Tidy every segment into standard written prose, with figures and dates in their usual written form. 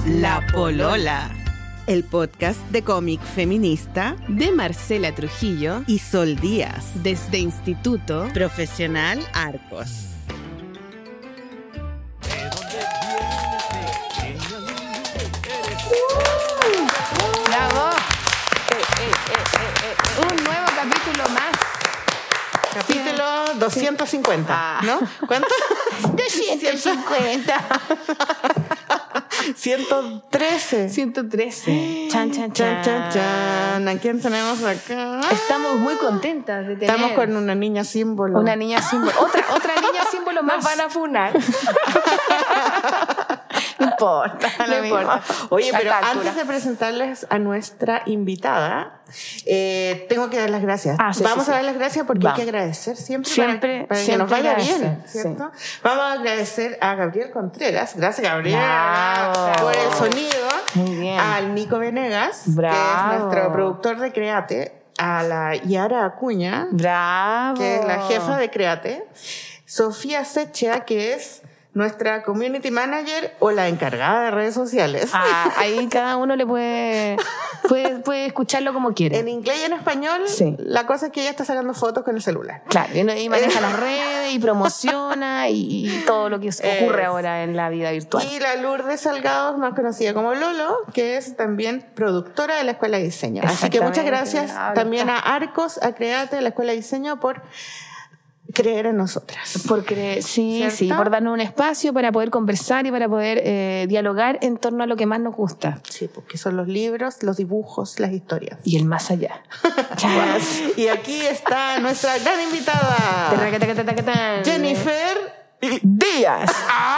La Polola, el podcast de cómic feminista de Marcela Trujillo y Sol Díaz, desde Instituto Profesional Arcos. ¡Bravo! Un nuevo capítulo más. Capítulo 250, ¿no? ¿Cuánto? 250. 113. 113. Chan, chan, Chan, chan. chan, chan. ¿A quién tenemos acá? Estamos muy contentas de tener. Estamos con una niña símbolo. Una niña símbolo. Otra niña símbolo más. Nos van a funar. No importa. No importa. Oye, pero A esta antes altura. de presentarles a nuestra invitada, tengo que dar las gracias. Sí, Vamos sí, a dar las gracias porque Vamos. hay que agradecer siempre, Siempre, para que siempre nos vaya agradecer, bien, sí. ¿cierto? Vamos a agradecer a Gabriel Contreras. Gracias, Gabriel, Bravo. por el sonido. Muy bien. Al Nico Venegas, Bravo. que es nuestro productor de Create. A la Yara Acuña, Bravo. que es la jefa de Create. Sofía Sechea, que es nuestra community manager o la encargada de redes sociales. Ahí cada uno le puede escucharlo como quiere. En inglés y en español, Sí. la cosa es que ella está sacando fotos con el celular. Claro, y maneja las redes y promociona y todo lo que ocurre ahora en la vida virtual. Y la Lourdes Salgado, más conocida como Lolo, que es también productora de la Escuela de Diseño. Así que muchas gracias también a Arcos, a Create, a la Escuela de Diseño, por creer en nosotras. Porque sí, ¿Cierto? sí, por darnos un espacio para poder conversar y para poder dialogar en torno a lo que más nos gusta. Sí, porque son los libros, los dibujos, las historias. Y el más allá. Y aquí está nuestra gran invitada, Jennifer Díaz.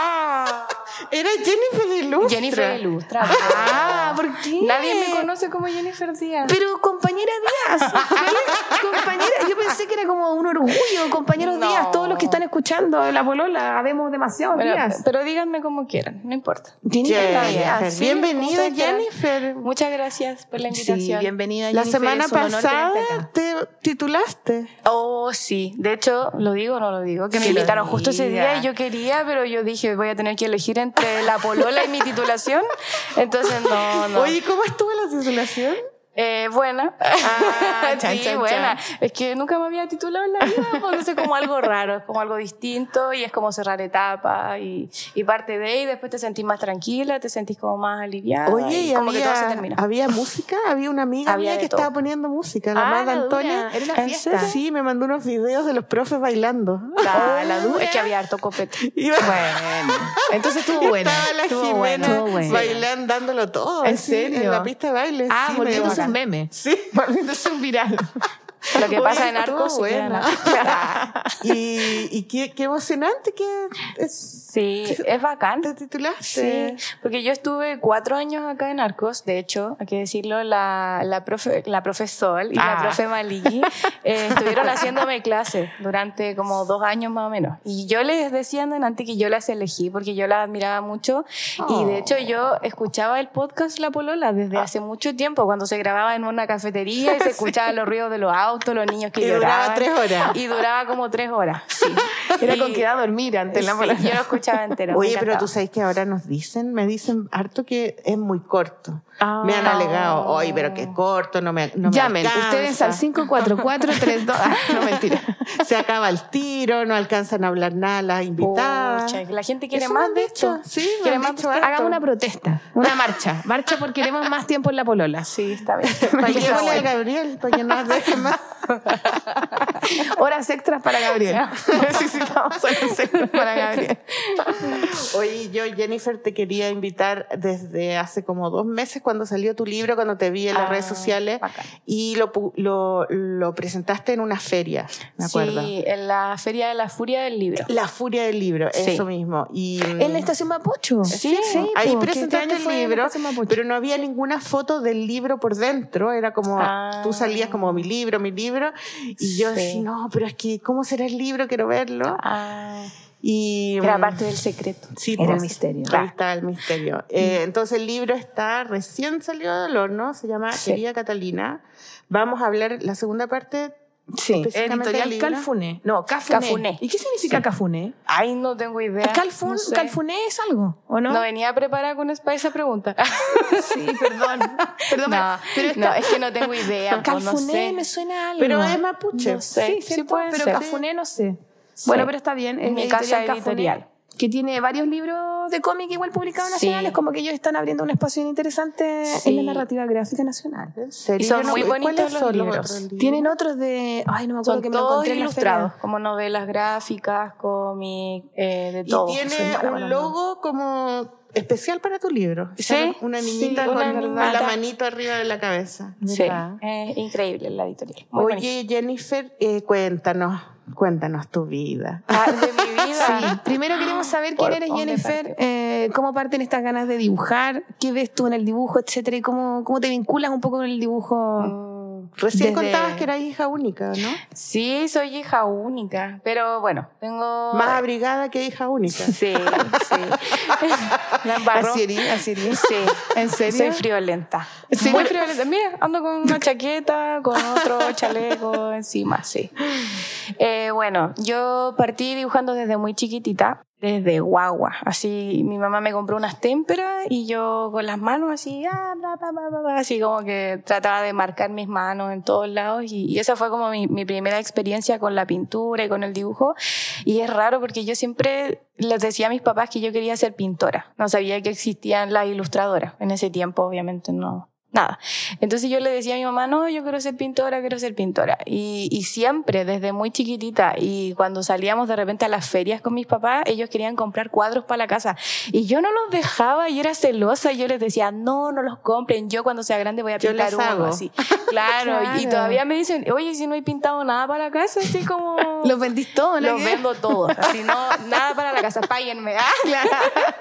Era Jennifer Ilustra. Jennifer Ilustra. ¿Por qué? Nadie me conoce como Jennifer Díaz. Pero compañera Díaz, compañera, yo pensé que era como un orgullo, compañeros No. Díaz, todos los que están escuchando La Polola, habemos demasiados Díaz. Pero díganme como quieran, no importa. Jennifer Jennifer, sí, bienvenida muchas gracias. Jennifer. Muchas gracias por la invitación. Sí, bienvenida La Jennifer, semana es un honor pasada tenerte acá. te titulaste. Oh, sí. De hecho, ¿lo digo o no lo digo? Que me Que lo invitaron justo ese diga. día y yo quería, pero yo dije, voy a tener que elegir entre La Polola y mi titulación. Entonces, no. Oye, ¿cómo estuvo la titulación? Buena. Chan, Sí, chan, buena. chan. Es que nunca me había titulado en la vida, porque es como algo raro, es como algo distinto y es como cerrar etapas y parte de ahí, después te sentís más tranquila, te sentís como más aliviada. Oye, y como que todo se termina. había música, había una amiga Había mía de que todo. estaba poniendo música, la Amanda la Antonia. dura. Era una ¿En fiesta. Sí, me mandó unos videos de los profes bailando. La dura. Es que había harto copete. Y Bueno, entonces estuvo buena. estaba la Estuvo Jimena buena, estuvo buena. bailando, dándolo todo. ¿En así, serio? En la pista de baile. Ah, sí, volviéndose medio un bacán. meme. Sí. Volviéndose un viral. Lo que pasa Oye, en estuvo Arcos se queda en buena. Arcos. Y qué emocionante que Sí, es bacán. te titulaste. Sí, porque yo estuve 4 años acá en Arcos, de hecho, hay que decirlo, la profe Sol y la profe Maliki estuvieron haciéndome clases durante como 2 años más o menos. Y yo les decía antes que yo las elegí porque yo las admiraba mucho y de hecho yo escuchaba el podcast La Polola desde hace mucho tiempo, cuando se grababa en una cafetería y se escuchaban los ruidos de los autos, los niños que Y duraba lloraban. 3 horas. Y duraba como 3 horas, sí. Era Y- con que iba a dormir antes la Sí, Polola. yo lo escuchaba entero. Oye, me pero encantaba. tú sabes que ahora me dicen harto que es muy corto. Ah. Me han alegado, oye, pero que corto, no me Llamen, alcanza. ustedes al 54432. No, mentira. Se acaba el tiro, no alcanzan a hablar nada las invitadas. Pucha, que la gente quiere Eso me más han de dicho, esto. sí, me quiere han más dicho de esto. harto. Hagamos una protesta, una marcha. Marcha porque queremos más tiempo en la Polola. Sí, está bien. Paguémosle al Gabriel para que nos deje más. Horas extras para Gabriel. Necesitamos horas extras para Gabriel. Oye, yo, Jennifer, te quería invitar desde hace como 2 meses cuando salió tu libro, cuando te vi en las redes sociales bacán. y lo presentaste en una feria, me acuerdo. Sí, en la Feria de la Furia del Libro. La furia del libro, Sí. eso mismo. Y, En la estación Mapocho. Sí, ahí po, que presentaste este año el fue en la libro, Estación Mapocho. pero no había ninguna foto del libro por dentro, era como, Ah. tú salías como mi libro, y yo Sí. decía, no, pero es que, ¿cómo será el libro? Quiero verlo. Ah, Y era parte del secreto. sí, Era pues, el misterio. Ahí está el misterio. Entonces el libro recién salió del horno, se llama Sí. Querida Catalina. Vamos a hablar la segunda parte Sí, específicamente editorial el libro. Calfuné. No, Cafuné. Cafuné. ¿Y qué significa Cafuné? Ay, no tengo idea. ¿Calfun, No sé. ¿Calfuné es algo o no? No venía preparada con esa pregunta. Sí, perdón. Perdón, No, pero no, es que no tengo idea. pues, no Calfuné sé. me suena a algo. Pero es mapuche. No sé. Sí, Sí, ¿cierto? puede Pero ser. Cafuné no sé. Sí. Bueno, pero está bien. Es Mi editorial casa Cafuné, editorial. que tiene varios libros de cómic igual publicados Sí. nacionales, como que ellos están abriendo un espacio interesante Sí. en la narrativa gráfica nacional. ¿En serio? Y son Yo no- muy bonitos ¿Cuáles los son libros. otros libros? Tienen otros de... Ay, no me acuerdo Son que me lo todos encontré en la ilustrados, feria. como novelas gráficas, cómics, de Y todo. tiene Soy mala con un los logo como especial para tu libro. Sí, ¿Sabes? Una niñita sí, con una la niñita. manito arriba de la cabeza. Sí, ¿Verdad? es increíble la editorial. Muy bonita. Oye, Jennifer, cuéntanos tu vida. Ah, de mi vida. Sí, primero queremos saber quién ¿Por eres, dónde Jennifer, cómo parten estas ganas de dibujar, qué ves tú en el dibujo, etcétera, y cómo te vinculas un poco con el dibujo. Recién Desde- contabas que eras hija única, ¿no? Sí, soy hija única, pero bueno, tengo... Más abrigada que hija única. Sí, sí. La embarró. ¿Así eres? Sí. ¿En serio? Soy friolenta. Sí. Muy friolenta. Mira, ando con una chaqueta, con otro chaleco encima, sí. Bueno, yo partí dibujando desde muy chiquitita, desde guagua. Así, mi mamá me compró unas témperas y yo con las manos así, así como que trataba de marcar mis manos en todos lados. Y esa fue como mi primera experiencia con la pintura y con el dibujo. Y es raro porque yo siempre les decía a mis papás que yo quería ser pintora. No sabía que existían las ilustradoras. En ese tiempo, obviamente, no. Nada. Entonces yo le decía a mi mamá, no, yo quiero ser pintora, quiero ser pintora. Y siempre, desde muy chiquitita, y cuando salíamos de repente a las ferias con mis papás, ellos querían comprar cuadros para la casa. Y yo no los dejaba y era celosa y yo les decía, no los compren, yo cuando sea grande voy a Yo pintar les uno hago. así. Claro. Y Claro. todavía me dicen, oye, si no he pintado nada para la casa, así como... ¿Los vendís todos? Los vendo todos, así no, nada para la casa, páguenme. Claro.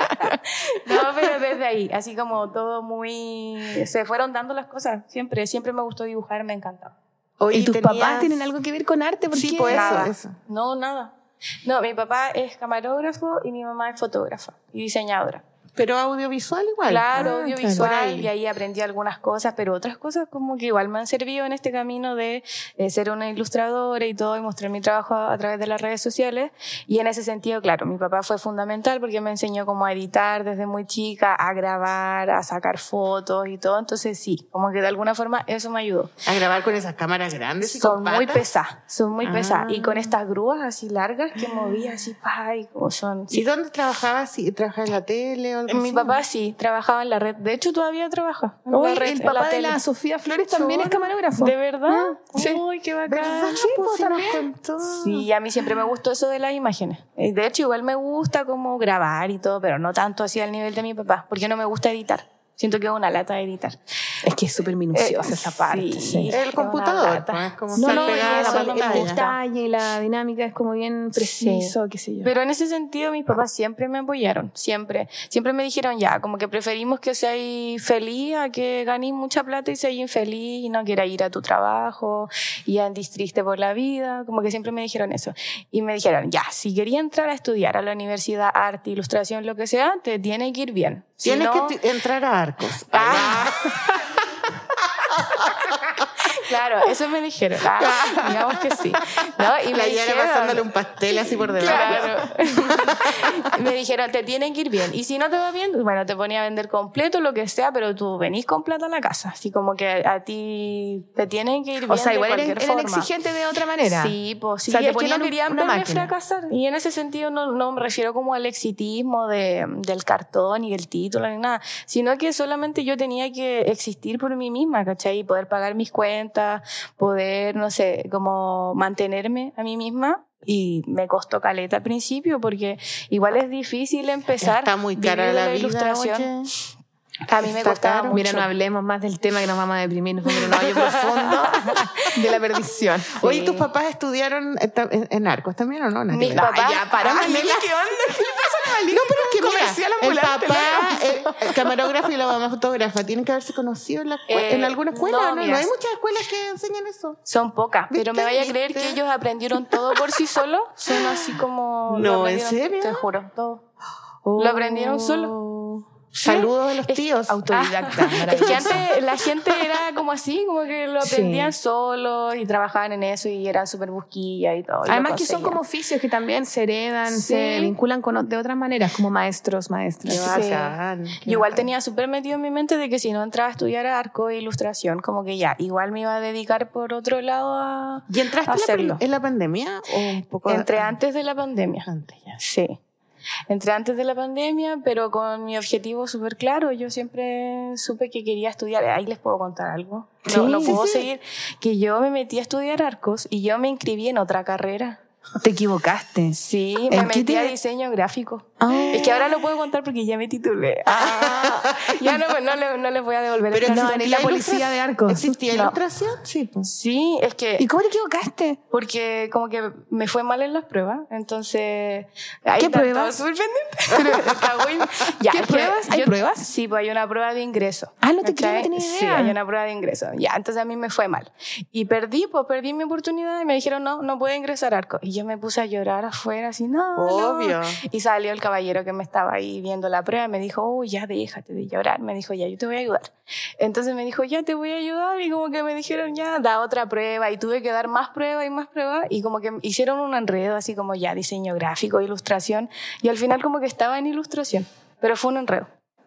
No, pero desde ahí, así como todo muy... Se fueron dando las cosas, siempre me gustó dibujar, me encantaba. Oye, ¿Y tus tenías- papás tienen algo que ver con arte? ¿Por Sí, qué? pues Nada. eso. No, nada. No, mi papá es camarógrafo y mi mamá es fotógrafa y diseñadora. Pero audiovisual igual. Claro, Ah, audiovisual, por ahí. y ahí aprendí algunas cosas, pero otras cosas como que igual me han servido en este camino de ser una ilustradora y todo, y mostrar mi trabajo a través de las redes sociales. Y en ese sentido, claro, mi papá fue fundamental porque me enseñó cómo a editar desde muy chica, a grabar, a sacar fotos y todo. Entonces sí, como que de alguna forma eso me ayudó. A grabar con esas cámaras grandes y Son con muy patas. pesadas, son muy Ah. pesadas. Y con estas grúas así largas que movía así, y como son... ¿Y dónde trabajabas? ¿Trabajabas en la tele o algo Mi así? papá sí, trabajaba en la red. De hecho, todavía trabaja en Uy, la red. el en la papá de tele. la Sofía Flores también es camarógrafo. ¿De verdad? Sí. Uy, qué bacán. ¿Verdad? Sí, Pues pues, sí nos también. contó. Sí, a mí siempre me gustó eso de las imágenes. De hecho, igual me gusta como grabar y todo, pero no tanto así al nivel de mi papá, porque no me gusta editar. Siento que es una lata de editar. Es que es súper minuciosa esa parte. Sí. El Una computador, lata. pues, es como No, estar no, pegada a la eso, el pantalla. detalle y la dinámica es como bien preciso, qué sé yo. Pero en ese sentido mis papás siempre me apoyaron, siempre me dijeron ya, como que preferimos que seáis feliz a que ganéis mucha plata y seáis infeliz y no quieras ir a tu trabajo y andís triste por la vida, como que siempre me dijeron eso. Y me dijeron, ya, si quería entrar a estudiar a la universidad, arte, ilustración, lo que sea, te tiene que ir bien. Si Tienes no- que entrar a Arcos. Claro, eso me dijeron. Digamos que sí. ¿No? Y La me Yara dijeron, pasándole un pastel así por debajo. claro. Me dijeron, te tienen que ir bien. Y si no te va bien, bueno, te ponía a vender completo, lo que sea, pero tú venís con plata a la casa. Así como que a ti te tienen que ir bien. O sea, de igual cualquier eran forma. exigentes de otra manera. Sí, pues sí. O sea, te es que ponían no querían una verme máquina. fracasar. Y en ese sentido no me refiero como al exitismo del cartón y del título ni nada, sino que solamente yo tenía que existir por mí misma, ¿cachai? Y poder pagar mis cuentas, poder, no sé, como mantenerme a mí misma. Y me costó caleta al principio porque igual es difícil empezar. Está muy cara vivir de la vida, ilustración. oye. A mí me Está costaba caro. mucho. Mira, no hablemos más del tema que nos vamos a deprimir, nos vamos a ir a un hoyo profundo de la perdición. Oye, ¿tus papás estudiaron en Arcos también o no? Nada que Mis ver. papás- Ay, ya, para, Ah, Maliki, mira. ¿qué onda? ¿Qué le pasa a la Maliki? No, pero es que Comercial mira, el ambulante, papá, el camarógrafo y la mamá fotógrafa tienen que haberse conocido en, en alguna escuela, no, ¿no? No, mira. hay muchas escuelas que enseñan eso. Son pocas, pero me ¿Viste? vaya a creer que ellos aprendieron todo por sí solos. Son así como... No, lo ¿en aprendieron, serio? Te juro, todo. Lo aprendieron solo. Saludos de los tíos. Autodidacta. Es que antes la gente era como así, como que lo aprendían solos y trabajaban en eso y eran súper busquillas y todo. Además que son como oficios que también se heredan, se vinculan de otras maneras, como maestras. Yo igual tenía súper metido en mi mente de que si no entraba a estudiar arco e ilustración, como que ya, igual me iba a dedicar por otro lado a ¿Y entraste hacerlo. en la pandemia o un poco? Entré antes de la pandemia. Antes ya. Sí. Entré antes de la pandemia, pero con mi objetivo súper claro. Yo siempre supe que quería estudiar. Ahí les puedo contar algo. No puedo seguir. Que yo me metí a estudiar arcos y yo me inscribí en otra carrera. ¿Te equivocaste? Sí, me metí a diseño gráfico. Es que ahora lo puedo contar porque ya me titulé. Ya no les voy a devolver. Pero no, en la policía de arcos. ¿Existía ilustración? Sí. Sí, es que... ¿Y cómo te equivocaste? Porque como que me fue mal en las pruebas, entonces... ¿Qué pruebas? Súper pendiente. ¿Qué pruebas? ¿Hay pruebas? Sí, pues hay una prueba de ingreso. No te tenía idea. Sí, hay una prueba de ingreso. Ya, entonces a mí me fue mal. Y perdí mi oportunidad y me dijeron, no puede ingresar a arco. Y yo me puse a llorar afuera, así, Obvio. No. Y salió el caballero que me estaba ahí viendo la prueba y me dijo, ya déjate de llorar. Me dijo, ya, yo te voy a ayudar. Entonces me dijo, ya te voy a ayudar. Y como que me dijeron, ya, da otra prueba. Y tuve que dar más pruebas y más pruebas. Y como que hicieron un enredo, así como ya, diseño gráfico, ilustración. Y al final como que estaba en ilustración. Pero fue un enredo.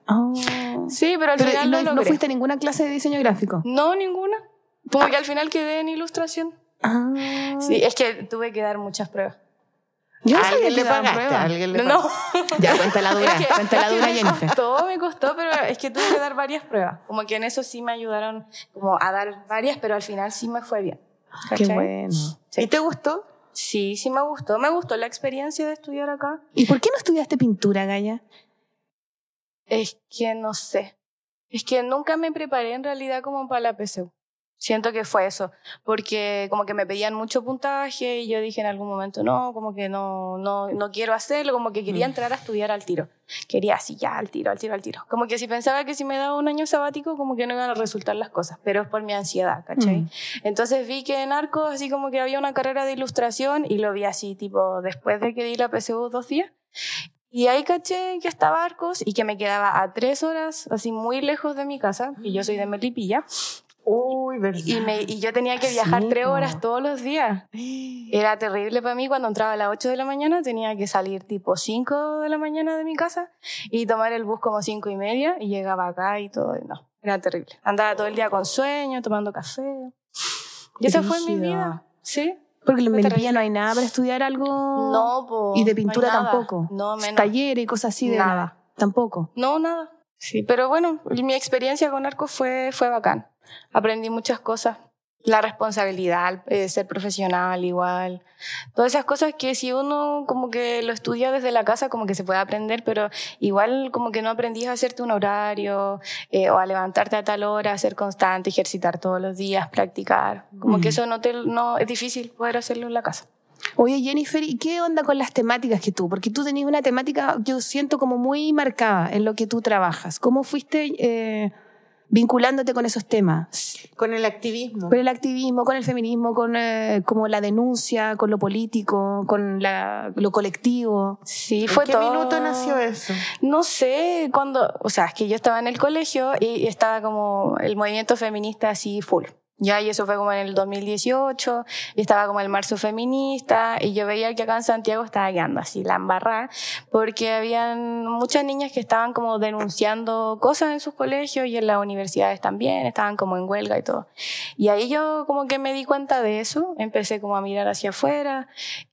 Sí, pero al final lo logré. ¿No fuiste a ninguna clase de diseño gráfico? No, ninguna. Como que al final quedé en ilustración. Sí, es que tuve que dar muchas pruebas. Yo ¿A alguien le pagaste? No. Ya, cuenta la dura, Jennifer. Me costó, pero es que tuve que dar varias pruebas. Como que en eso sí me ayudaron como a dar varias, pero al final sí me fue bien. ¿Cachai? Qué bueno. Sí. ¿Y te gustó? Sí, me gustó. Me gustó la experiencia de estudiar acá. ¿Y por qué no estudiaste pintura, Gaya? Es que no sé. Es que nunca me preparé en realidad como para la PSU. Siento que fue eso, porque como que me pedían mucho puntaje y yo dije en algún momento, no, como que no quiero hacerlo, como que quería entrar a estudiar al tiro. Quería así, ya, al tiro. Como que si pensaba que si me daba un año sabático, como que no iban a resultar las cosas, pero es por mi ansiedad, ¿cachai? Entonces vi que en Arcos así como que había una carrera de ilustración y lo vi así, tipo, después de que di la PSU 2 días. Y ahí caché que estaba Arcos y que me quedaba a 3 horas, así muy lejos de mi casa, y yo soy de Melipilla. Uy, verdad. Y yo tenía que viajar 3 horas todos los días. Era terrible para mí. Cuando entraba a las 8 de la mañana tenía que salir tipo 5 de la mañana de mi casa y tomar el bus como 5:30 y llegaba acá y todo. No, era terrible. Andaba todo el día con sueño, tomando café. Y esa fue mi vida. Sí. Porque en Melipilla no hay nada para estudiar algo. No, po, y de pintura no tampoco. No, menos. Talleres y cosas así de nada. Tampoco. No, nada. Sí, pero bueno, mi experiencia con Arcos fue bacán. Aprendí muchas cosas. La responsabilidad, ser profesional igual. Todas esas cosas que si uno como que lo estudia desde la casa como que se puede aprender, pero igual como que no aprendís a hacerte un horario o a levantarte a tal hora, a ser constante, ejercitar todos los días, practicar. Como que eso no es difícil poder hacerlo en la casa. Oye, Jennifer, ¿y qué onda con las temáticas que tú? Porque tú tenías una temática, yo siento como muy marcada en lo que tú trabajas. ¿Cómo fuiste vinculándote con esos temas? Con el activismo. Con el activismo, con el feminismo, con como la denuncia, con lo político, con lo colectivo. Sí, fue todo. ¿En qué minuto nació eso? No sé, o sea, es que yo estaba en el colegio y estaba como el movimiento feminista así full. Ya, y eso fue como en el 2018, y estaba como el marzo feminista, y yo veía que acá en Santiago estaba quedando así la embarrada, porque habían muchas niñas que estaban como denunciando cosas en sus colegios y en las universidades también, estaban como en huelga y todo. Y ahí yo como que me di cuenta de eso, empecé como a mirar hacia afuera,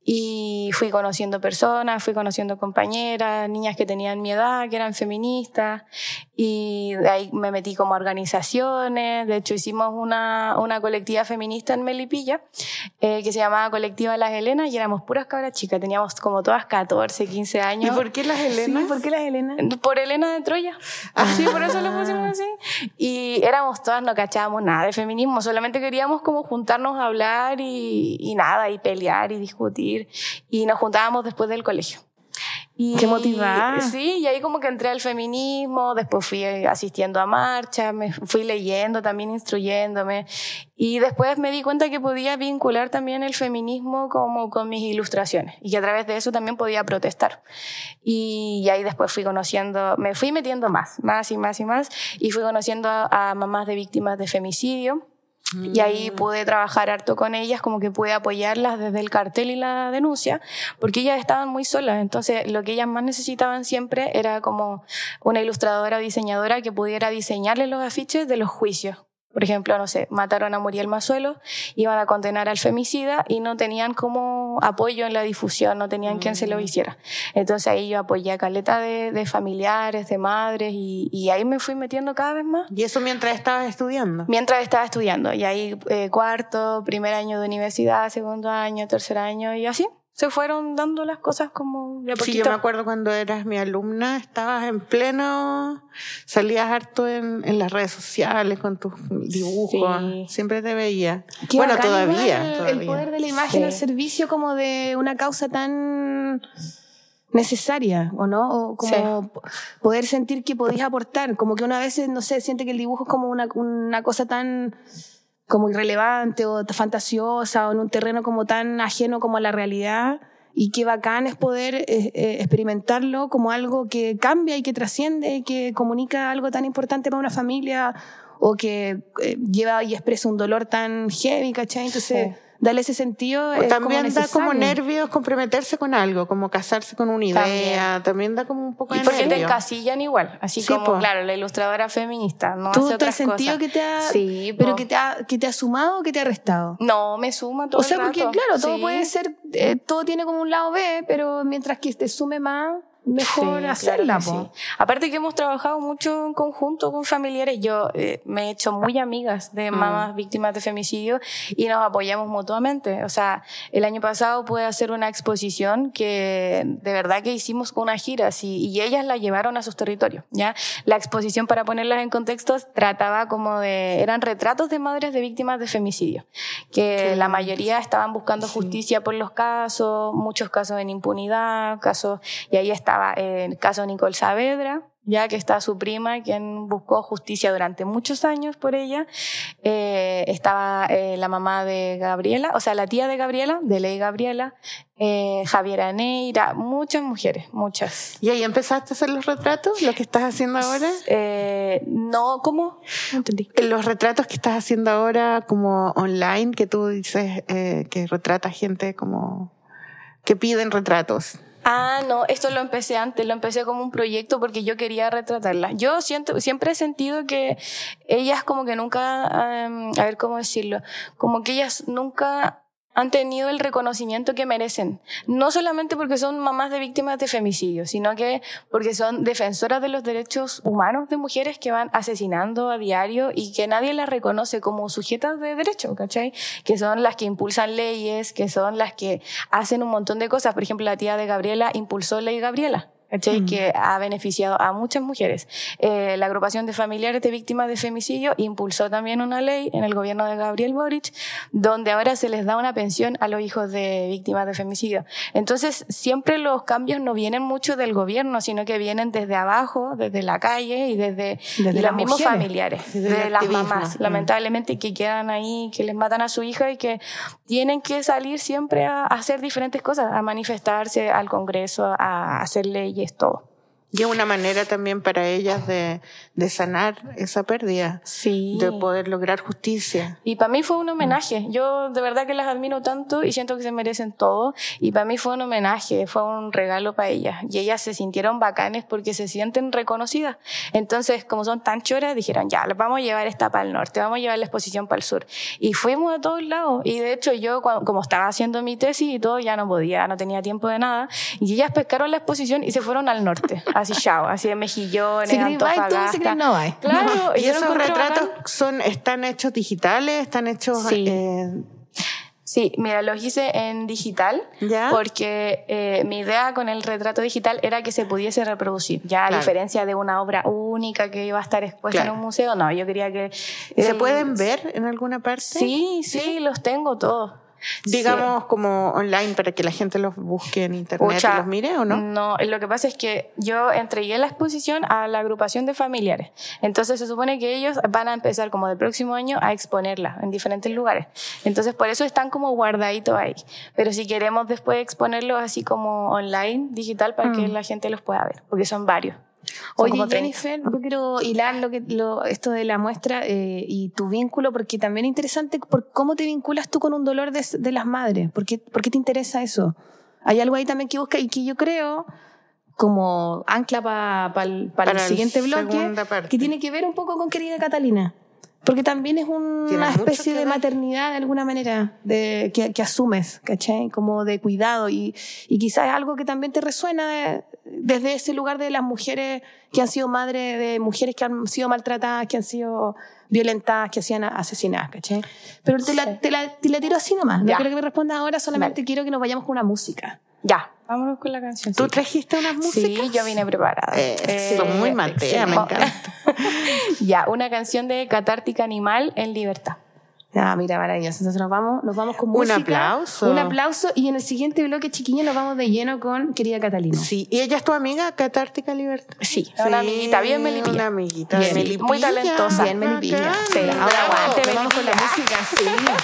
y fui conociendo personas, fui conociendo compañeras, niñas que tenían mi edad, que eran feministas, y de ahí me metí como a organizaciones. De hecho hicimos una colectiva feminista en Melipilla que se llamaba Colectiva Las Helenas y éramos puras cabras chicas, teníamos como todas 14, 15 años. ¿Y por qué Las Helenas? Sí, ¿por qué Las Helenas? Por Helena de Troya. Sí, por eso lo pusimos así. Y éramos todas, no cachábamos nada de feminismo, solamente queríamos como juntarnos a hablar y nada, y pelear y discutir, y nos juntábamos después del colegio. Qué motivada. Sí, y ahí como que entré al feminismo, después fui asistiendo a marchas, me fui leyendo, también instruyéndome. Y después me di cuenta que podía vincular también el feminismo como con mis ilustraciones y que a través de eso también podía protestar. Y ahí después fui conociendo, me fui metiendo más y fui conociendo a mamás de víctimas de femicidio. Y ahí pude trabajar harto con ellas, como que pude apoyarlas desde el cartel y la denuncia, porque ellas estaban muy solas. Entonces lo que ellas más necesitaban siempre era como una ilustradora o diseñadora que pudiera diseñarles los afiches de los juicios. Por ejemplo, no sé, mataron a Muriel Mazuelo, iban a condenar al femicida y no tenían como apoyo en la difusión, no tenían quien se lo hiciera. Entonces ahí yo apoyé a caleta de familiares, de madres y ahí me fui metiendo cada vez más. ¿Y eso mientras estabas estudiando? Mientras estaba estudiando. Y ahí cuarto, primer año de universidad, segundo año, tercer año y así. Se fueron dando las cosas como de a poquito. Sí, yo me acuerdo cuando eras mi alumna, estabas en pleno, salías harto en las redes sociales con tus dibujos, sí. Siempre te veía. Qué bueno, bacán, todavía. El poder de la imagen al servicio como de una causa tan necesaria, ¿o no? O como poder sentir que podías aportar, como que una vez, no sé, siente que el dibujo es como una cosa tan como irrelevante o fantasiosa o en un terreno como tan ajeno como a la realidad, y qué bacán es poder experimentarlo como algo que cambia y que trasciende y que comunica algo tan importante para una familia o que lleva y expresa un dolor tan heavy, ¿cachai? Entonces darle ese sentido es también como da como nervios comprometerse con algo, como casarse con una idea, también da como un poco de nervios. Y porque te encasillan igual, así sí, como, claro, la ilustradora feminista no hace otras cosas. ¿Tú te has sentido que te ha, pero que te ha sumado o que te ha restado? No, me suma todo el rato. Porque claro, todo puede ser, todo tiene como un lado B, pero mientras que te sume más, mejor hacerla. Claro sí. Aparte que hemos trabajado mucho en conjunto con familiares. Yo me he hecho muy amigas de mamás víctimas de femicidio y nos apoyamos mutuamente. O sea, el año pasado pude hacer una exposición que de verdad que hicimos una gira y ellas la llevaron a sus territorios, ¿ya? La exposición, para ponerlas en contexto, trataba como eran retratos de madres de víctimas de femicidio, que la mayoría estaban buscando justicia por los casos, muchos casos en impunidad, y ahí estaba el caso de Nicole Saavedra, ya que está su prima, quien buscó justicia durante muchos años por ella. Estaba la mamá de Gabriela, o sea, la tía de Gabriela, de Ley Gabriela, Javiera Neira, muchas mujeres, muchas. ¿Y ahí empezaste a hacer los retratos, lo que estás haciendo ahora? No, ¿cómo? No entendí. Los retratos que estás haciendo ahora como online, que tú dices que retratas gente como que piden retratos. Ah, no, esto lo empecé antes, lo empecé como un proyecto porque yo quería retratarlas. Yo siempre he sentido que ellas como que nunca, a ver cómo decirlo, como que ellas nunca han tenido el reconocimiento que merecen. No solamente porque son mamás de víctimas de femicidio, sino que porque son defensoras de los derechos humanos de mujeres que van asesinando a diario y que nadie las reconoce como sujetas de derecho, ¿cachai? Que son las que impulsan leyes, que son las que hacen un montón de cosas. Por ejemplo, la tía de Gabriela impulsó Ley Gabriela, ¿cachai? Que ha beneficiado a muchas mujeres. La agrupación de familiares de víctimas de femicidio impulsó también una ley en el gobierno de Gabriel Boric, donde ahora se les da una pensión a los hijos de víctimas de femicidio. Entonces, siempre los cambios no vienen mucho del gobierno, sino que vienen desde abajo, desde la calle y desde los mismos familiares, de las mamás, lamentablemente, que quedan ahí, que les matan a su hija y que tienen que salir siempre a hacer diferentes cosas, a manifestarse al Congreso, a hacer leyes. Y es todo. Y es una manera también para ellas de sanar esa pérdida, de poder lograr justicia. Y para mí fue un homenaje. Yo de verdad que las admiro tanto y siento que se merecen todo. Y para mí fue un homenaje, fue un regalo para ellas. Y ellas se sintieron bacanes porque se sienten reconocidas. Entonces, como son tan choras, dijeron, ya, vamos a llevar esta para el norte, vamos a llevar la exposición para el sur. Y fuimos a todos lados. Y de hecho yo, como estaba haciendo mi tesis y todo, ya no podía, no tenía tiempo de nada. Y ellas pescaron la exposición y se fueron al norte. Así chao, así de Mejillones, Antofagasta. Claro, y esos retratos están hechos digitales, están hechos... Sí, mira, los hice en digital. ¿Ya? Porque mi idea con el retrato digital era que se pudiese reproducir. Ya, a diferencia de una obra única que iba a estar expuesta en un museo, no, yo quería que... ¿Se pueden ver en alguna parte? Sí, los tengo todos. digamos, como online para que la gente los busque en internet y los mire, ¿o no? No, lo que pasa es que yo entregué la exposición a la agrupación de familiares. Entonces se supone que ellos van a empezar como del próximo año a exponerla en diferentes lugares. Entonces por eso están como guardaditos ahí. Pero si queremos después exponerlos así como online, digital, para que la gente los pueda ver, porque son varios. Oye, Jennifer, yo quiero hilar esto de la muestra y tu vínculo, porque también es interesante por cómo te vinculas tú con un dolor de las madres. ¿Por qué te interesa eso? Hay algo ahí también que busca y que yo creo, como ancla para el siguiente bloque, que tiene que ver un poco con Querida Catalina. Porque también es una especie de maternidad de alguna manera que asumes, ¿cachai? Como de cuidado y quizás es algo que también te resuena desde ese lugar de las mujeres que han sido madres, de mujeres que han sido maltratadas, que han sido violentadas, que han sido asesinadas, ¿cachai? Pero te la tiro así nomás. No quiero que me respondas ahora, solamente quiero que nos vayamos con una música. Ya, vámonos con la canción. ¿Tú trajiste unas músicas? Sí, yo vine preparada. Son muy matea, me encanta. Ya, una canción de Catártica Animal en Libertad. Ah, mira, maravilloso. Entonces nos vamos con música. Un aplauso. Y en el siguiente bloque, chiquillos, nos vamos de lleno con Querida Catalina. Sí. ¿Y ella es tu amiga, Catártica Libertad? Sí. Una amiguita bien melipilla. Una amiguita bien, melipilla. Muy talentosa. Bien melipilla. Sí. Ahora aguante, vamos con la música. Sí.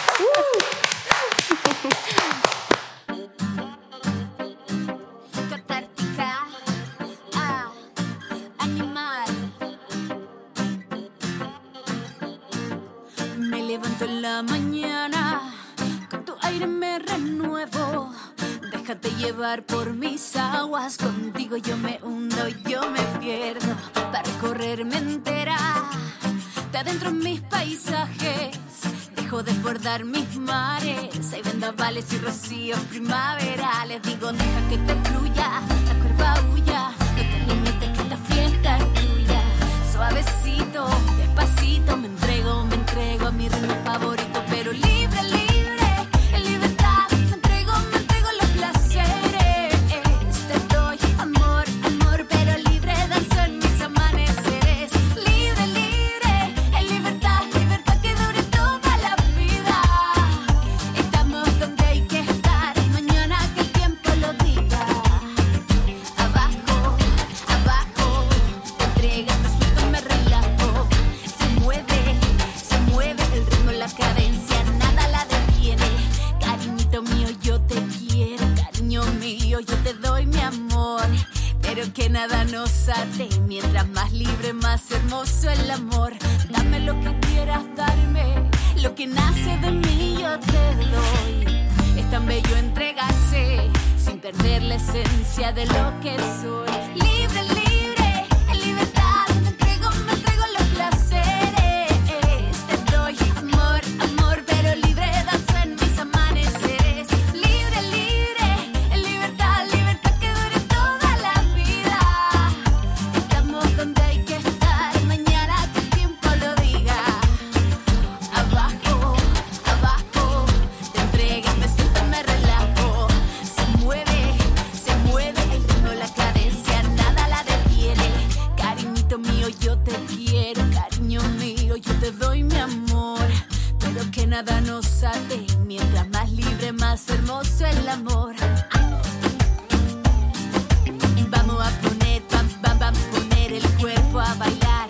Levanto en la mañana, con tu aire me renuevo. Déjate llevar por mis aguas, contigo yo me hundo, yo me pierdo. Para recorrerme entera, te adentro en mis paisajes. Dejo desbordar mis mares, hay vendavales y rocíos primaverales. Digo, deja que te fluya, la cuerpa huya, no te limites que esta fiesta es tuya. Suavecito, despacito, me entrego a mi ritmo favorito, pero libre, libre, en libertad, me entrego los placeres. Te doy amor, amor, pero libre, danzo en mis amaneceres. Libre, libre, en libertad, libertad que dure toda la vida. Estamos donde hay que estar, mañana que el tiempo lo diga. Abajo, abajo, te entregas, me suelto, me relajo. Se mueve el ritmo, la cadencia, nada la detiene. Cariñito mío, yo te quiero, cariño mío, yo te doy mi amor. Pero que nada nos ate, mientras más libre, más hermoso el amor. Dame lo que quieras darme, lo que nace de mí yo te doy. Es tan bello entregarse, sin perder la esencia de lo que soy. Libre, libre, en libertad, me entrego los placeres. Te doy amor, amor, pero libre, danzo en mis amaneceres. Libre, libre, en libertad, libertad que dure toda la vida. Estamos donde hay que estar, mañana que el tiempo lo diga. Abajo, abajo, te entregas, me siento, me relajo. Se mueve el ritmo, la cadencia, nada la detiene. Cariñito mío, yo te quiero, cariño mío, yo te doy mi amor. Pero que nada nos ate, mientras más libre, más hermoso el amor. Vamos a poner, vamos a poner el cuerpo a bailar.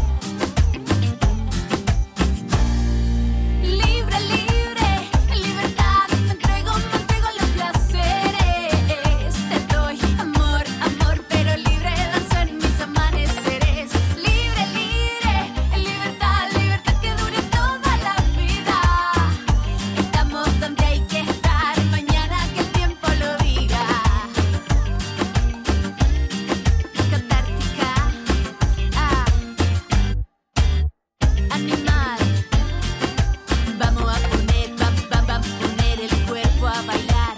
Libre, libre, en libertad, me entrego los placeres. Te doy amor, amor, pero libre, danzo en mis amaneceres. Libre, libre, en libertad, libertad que dure toda la vida. Estamos donde hay que estar, mañana que el tiempo lo diga. Catártica, animal. Vamos a poner el cuerpo a bailar.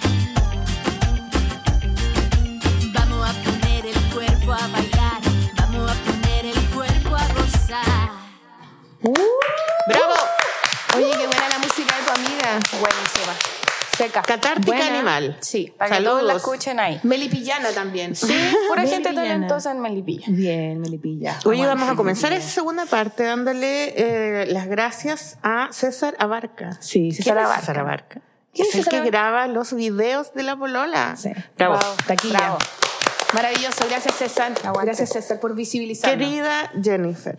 Vamos a poner el cuerpo a bailar. Vamos a poner el cuerpo a gozar. ¡Bravo! Oye, qué buena la música de tu amiga. Buenísima. Seca. Catártica Buena. Animal. Sí, para que todos la escuchen ahí. Melipillana también. Sí, pura gente Melipillana. talentosa en Melipilla. Bien, Melipilla. Hoy vamos a comenzar esa segunda parte dándole las gracias a César Abarca. Sí, César ¿Quién es Abarca. César Abarca? Es el que graba los videos de la polola. Sí. Bravo. Wow. Taquilla. Bravo. Maravilloso. Gracias, César. Gracias, César, por visibilizarlo. Querida Jennifer.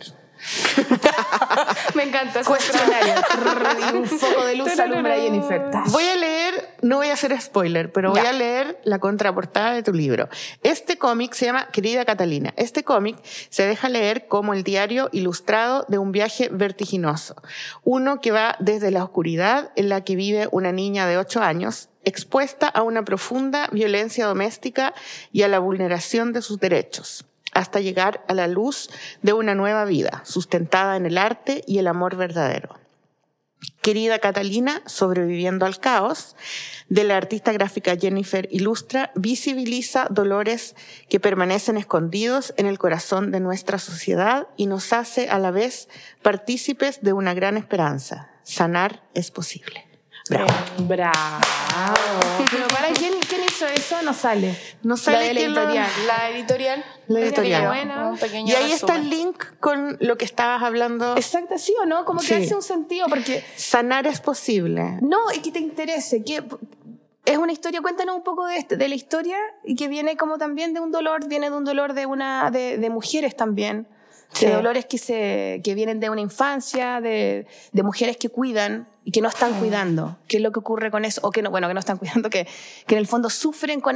Me encanta ese cuestionario. Un foco de luz alumbra a Jennifer. Voy a leer, no voy a hacer spoiler, pero voy a leer la contraportada de tu libro. Este cómic se llama Querida Catalina. Este cómic se deja leer como el diario ilustrado de un viaje vertiginoso. Uno que va desde la oscuridad en la que vive una niña de 8 años, expuesta a una profunda violencia doméstica y a la vulneración de sus derechos, hasta llegar a la luz de una nueva vida, sustentada en el arte y el amor verdadero. Querida Catalina, sobreviviendo al caos, de la artista gráfica Jennifer Ilustra, visibiliza dolores que permanecen escondidos en el corazón de nuestra sociedad y nos hace a la vez partícipes de una gran esperanza. Sanar es posible. Bravo. Bravo. Pero para quién hizo eso no sale. No sale la editorial. La editorial. La editorial. Bueno. Un pequeño Y ahí resumen. está el link con lo que estabas hablando. Exacto, ¿sí o no? Como que Sí. hace un sentido, porque... Sanar es posible. No, y que te interese, que es una historia, cuéntanos un poco de la historia, y que viene como también de un dolor, viene de un dolor de mujeres también, Sí. de dolores que vienen de una infancia, de mujeres que cuidan y que no están cuidando. ¿Qué es lo que ocurre con eso? O que no, bueno, que no están cuidando, que en el fondo sufren con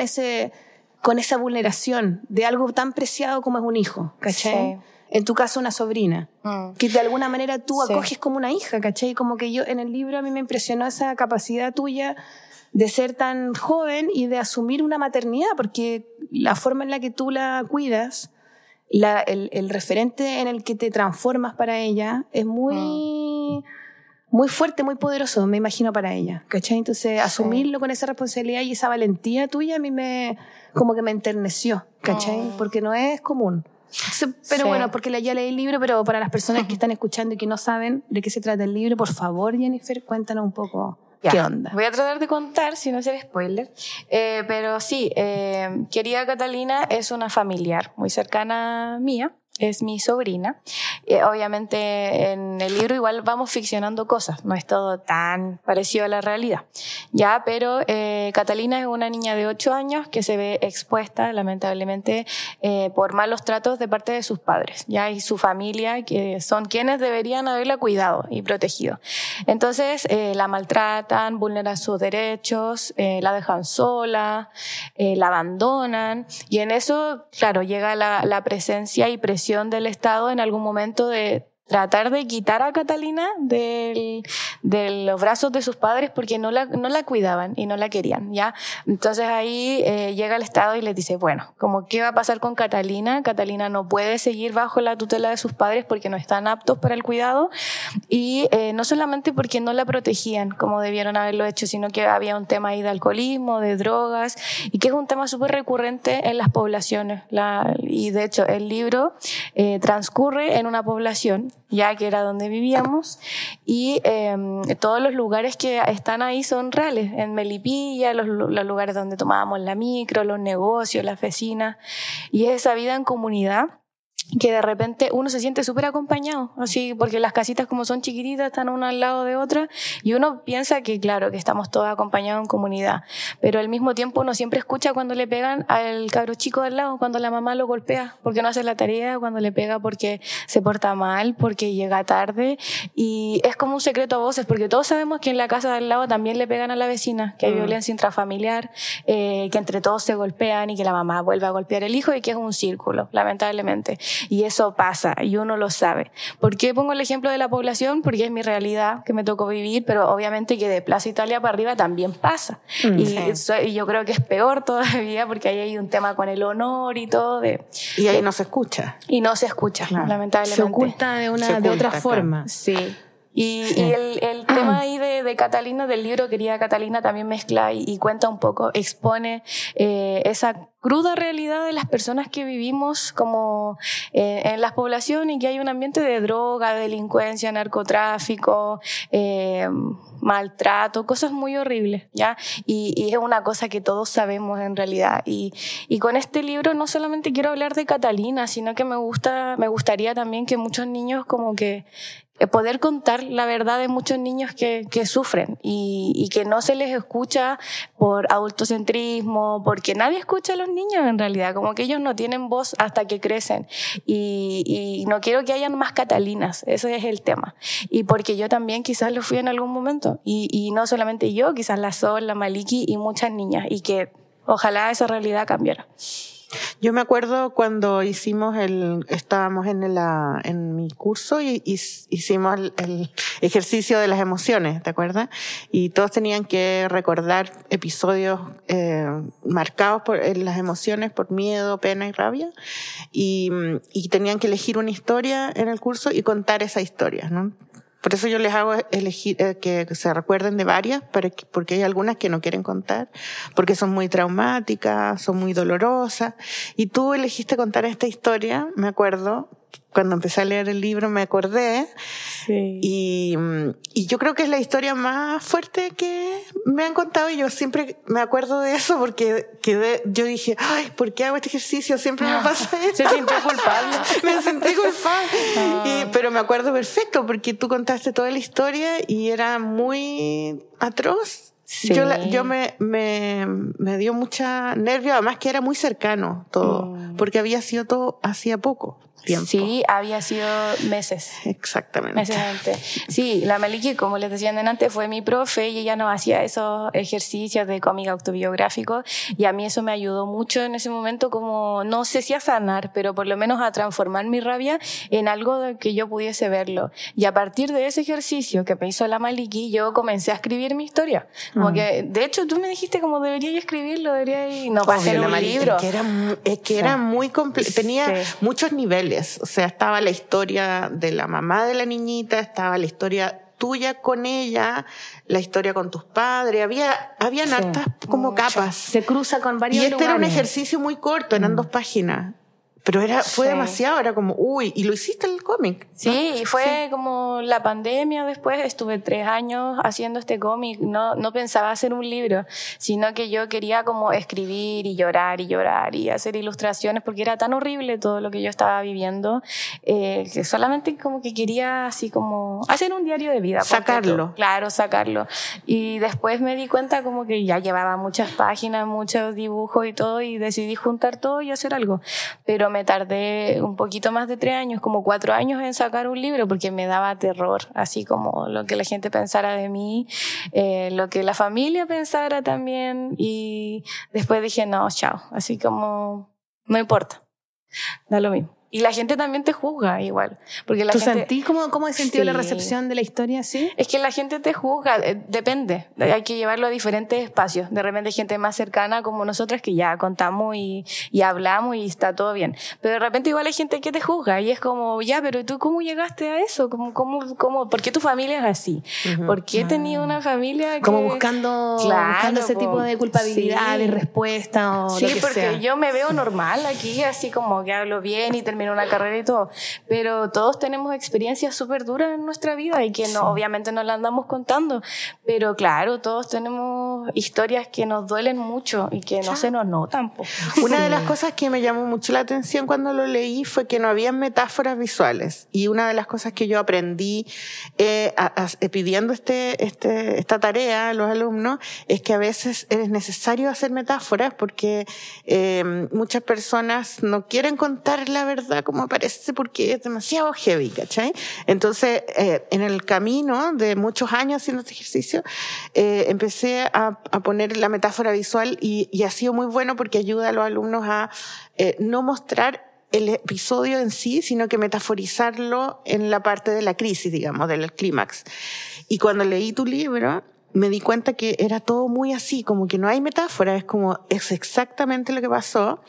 esa vulneración de algo tan preciado como es un hijo, ¿cachai? Sí. En tu caso, una sobrina, que de alguna manera tú Sí. acoges como una hija, ¿cachai? Como que yo, en el libro a mí me impresionó esa capacidad tuya de ser tan joven y de asumir una maternidad, porque la forma en la que tú la cuidas, el referente en el que te transformas para ella, es muy fuerte, muy poderoso, me imagino, para ella, ¿cachai? Entonces, asumirlo con esa responsabilidad y esa valentía tuya a mí como que me enterneció, ¿cachai? Porque no es común. Pero Sí. bueno, porque ya leí el libro, pero para las personas que están escuchando y que no saben de qué se trata el libro, por favor, Jennifer, cuéntanos un poco qué onda. Voy a tratar de contar sin hacer spoiler. Pero sí, Querida Catalina es una familiar muy cercana mía. Es mi sobrina. Obviamente en el libro igual vamos ficcionando cosas, no es todo tan parecido a la realidad. Ya, pero Catalina es una niña de 8 años que se ve expuesta lamentablemente por malos tratos de parte de sus padres, ya, y su familia, que son quienes deberían haberla cuidado y protegido. Entonces la maltratan, vulneran sus derechos, la dejan sola, la abandonan, y en eso, claro, llega la presencia y presión del Estado en algún momento de tratar de quitar a Catalina de los brazos de sus padres porque no la cuidaban y no la querían, ¿ya? Entonces ahí llega el Estado y les dice, bueno, como ¿qué va a pasar con Catalina? Catalina no puede seguir bajo la tutela de sus padres porque no están aptos para el cuidado, y no solamente porque no la protegían como debieron haberlo hecho, sino que había un tema ahí de alcoholismo, de drogas, y que es un tema súper recurrente en las poblaciones. Y de hecho el libro transcurre en una población, ya que era donde vivíamos, y todos los lugares que están ahí son reales. En Melipilla, los lugares donde tomábamos la micro, los negocios, las vecinas, y es esa vida en comunidad que de repente uno se siente súper acompañado, así, porque las casitas como son chiquititas están una al lado de otra, y uno piensa que claro, que estamos todos acompañados en comunidad, pero al mismo tiempo uno siempre escucha cuando le pegan al cabro chico de al lado, cuando la mamá lo golpea porque no hace la tarea, cuando le pega porque se porta mal, porque llega tarde, y es como un secreto a voces, porque todos sabemos que en la casa de al lado también le pegan a la vecina, que hay violencia intrafamiliar, que entre todos se golpean y que la mamá vuelve a golpear al hijo, y que es un círculo, lamentablemente. Y eso pasa, y uno lo sabe. ¿Por qué pongo el ejemplo de la población? Porque es mi realidad que me tocó vivir, pero obviamente que de Plaza Italia para arriba también pasa. Y yo creo que es peor todavía, porque ahí hay un tema con el honor y todo. Y ahí no se escucha. Y no se escucha, lamentablemente. Se oculta de otra forma. Sí. Y el tema ahí de Catalina, del libro Querida Catalina, también mezcla y cuenta un poco, expone esa cruda realidad de las personas que vivimos como en las poblaciones, y que hay un ambiente de droga, de delincuencia, narcotráfico, maltrato, cosas muy horribles, ¿ya? Y es una cosa que todos sabemos en realidad. Y con este libro no solamente quiero hablar de Catalina, sino que me gustaría también que muchos niños como que poder contar la verdad de muchos niños que sufren y que no se les escucha por adultocentrismo, porque nadie escucha a los niños en realidad, como que ellos no tienen voz hasta que crecen, y no quiero que hayan más Catalinas, ese es el tema, y porque yo también quizás lo fui en algún momento, y no solamente yo, quizás la Sol, la Maliki y muchas niñas, y que ojalá esa realidad cambiara. Yo me acuerdo cuando estábamos en mi curso y hicimos el ejercicio de las emociones, ¿te acuerdas? Y todos tenían que recordar episodios marcados por las emociones, por miedo, pena y rabia, y tenían que elegir una historia en el curso y contar esa historia, ¿no? Por eso yo les hago elegir que se recuerden de varias, porque hay algunas que no quieren contar, porque son muy traumáticas, son muy dolorosas. Y tú elegiste contar esta historia, me acuerdo, cuando empecé a leer el libro me acordé. Sí. Y yo creo que es la historia más fuerte que me han contado, y yo siempre me acuerdo de eso porque yo dije, ay, ¿por qué hago este ejercicio? Siempre me pasa esto. Se sintió culpable. Me sentí culpable. Pero me acuerdo perfecto porque tú contaste toda la historia y era muy atroz. Sí. Yo me dio mucha nervio, además que era muy cercano todo, porque había sido todo hacía poco tiempo. Sí, había sido meses. Exactamente. Meses antes. Sí, la Maliki, como les decía antes, fue mi profe y ella nos hacía esos ejercicios de cómic autobiográfico, y a mí eso me ayudó mucho en ese momento, como no sé si a sanar, pero por lo menos a transformar mi rabia en algo de que yo pudiese verlo. Y a partir de ese ejercicio que me hizo la Maliki, yo comencé a escribir mi historia. Como que, de hecho, tú me dijiste como debería yo escribirlo, no para hacer un libro. Era muy complejo, tenía muchos niveles. O sea, estaba la historia de la mamá de la niñita, estaba la historia tuya con ella, la historia con tus padres, habían hartas como capas. Se cruza con varios lugares. Y era un ejercicio muy corto, eran 2 páginas. Pero fue demasiado, era como, uy, y lo hiciste en el cómic. Sí, y fue como la pandemia después, estuve 3 años haciendo este cómic, no pensaba hacer un libro, sino que yo quería como escribir y llorar y hacer ilustraciones, porque era tan horrible todo lo que yo estaba viviendo, que solamente como que quería así como hacer un diario de vida. Sacarlo. Claro, sacarlo. Y después me di cuenta como que ya llevaba muchas páginas, muchos dibujos y todo, y decidí juntar todo y hacer algo. Pero me tardé un poquito más de 3 años, como 4 años en sacar un libro, porque me daba terror, así como lo que la gente pensara de mí, lo que la familia pensara también, y después dije, no, chao, así como, no importa, da lo mismo. Y la gente también te juzga igual. Porque la ¿Tú gente... sentís cómo has sentido la recepción de la historia así? Es que la gente te juzga, depende. Hay que llevarlo a diferentes espacios. De repente hay gente más cercana como nosotras que ya contamos y hablamos y está todo bien. Pero de repente igual hay gente que te juzga y es como, ya, pero ¿tú cómo llegaste a eso? ¿Por qué tu familia es así? ¿Por qué tenías una familia que... Como buscando ese tipo de culpabilidad, de respuesta o lo que sea. Sí, porque yo me veo normal aquí, así como que hablo bien y termino una carrera y todo, pero todos tenemos experiencias súper duras en nuestra vida y que obviamente no la andamos contando, pero claro, todos tenemos historias que nos duelen mucho y que no se nos notan. Una de las cosas que me llamó mucho la atención cuando lo leí fue que no había metáforas visuales, y una de las cosas que yo aprendí pidiendo esta tarea a los alumnos es que a veces es necesario hacer metáforas porque muchas personas no quieren contar la verdad como aparece porque es demasiado heavy, ¿cachai? Entonces, en el camino de muchos años haciendo este ejercicio, empecé a poner la metáfora visual y ha sido muy bueno porque ayuda a los alumnos a no mostrar el episodio en sí, sino que metaforizarlo en la parte de la crisis, digamos, del clímax. Y cuando leí tu libro, me di cuenta que era todo muy así, como que no hay metáfora, es exactamente lo que pasó.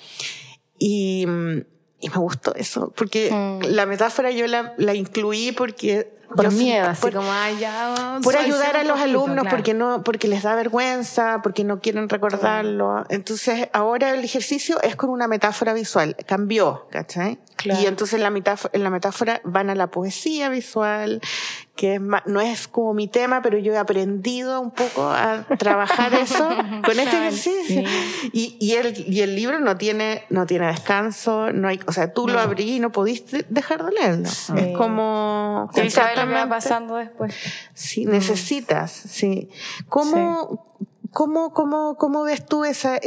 Y me gustó eso, porque la metáfora yo la incluí porque Por miedo, así como, ya... Por ayudar a los alumnos, claro. Porque les da vergüenza, porque no quieren recordarlo. Entonces, ahora el ejercicio es con una metáfora visual. Cambió, ¿cachai? Claro. Y entonces en la metáfora van a la poesía visual, que es no es como mi tema, pero yo he aprendido un poco a trabajar eso con este ejercicio. Sí. Y el libro no tiene descanso, no hay, o sea, tú lo abrís y no pudiste dejar de leerlo. Sí. Es como... ¿Y sabes lo que va pasando después? Sí, necesitas, sí. ¿Cómo ves tú esa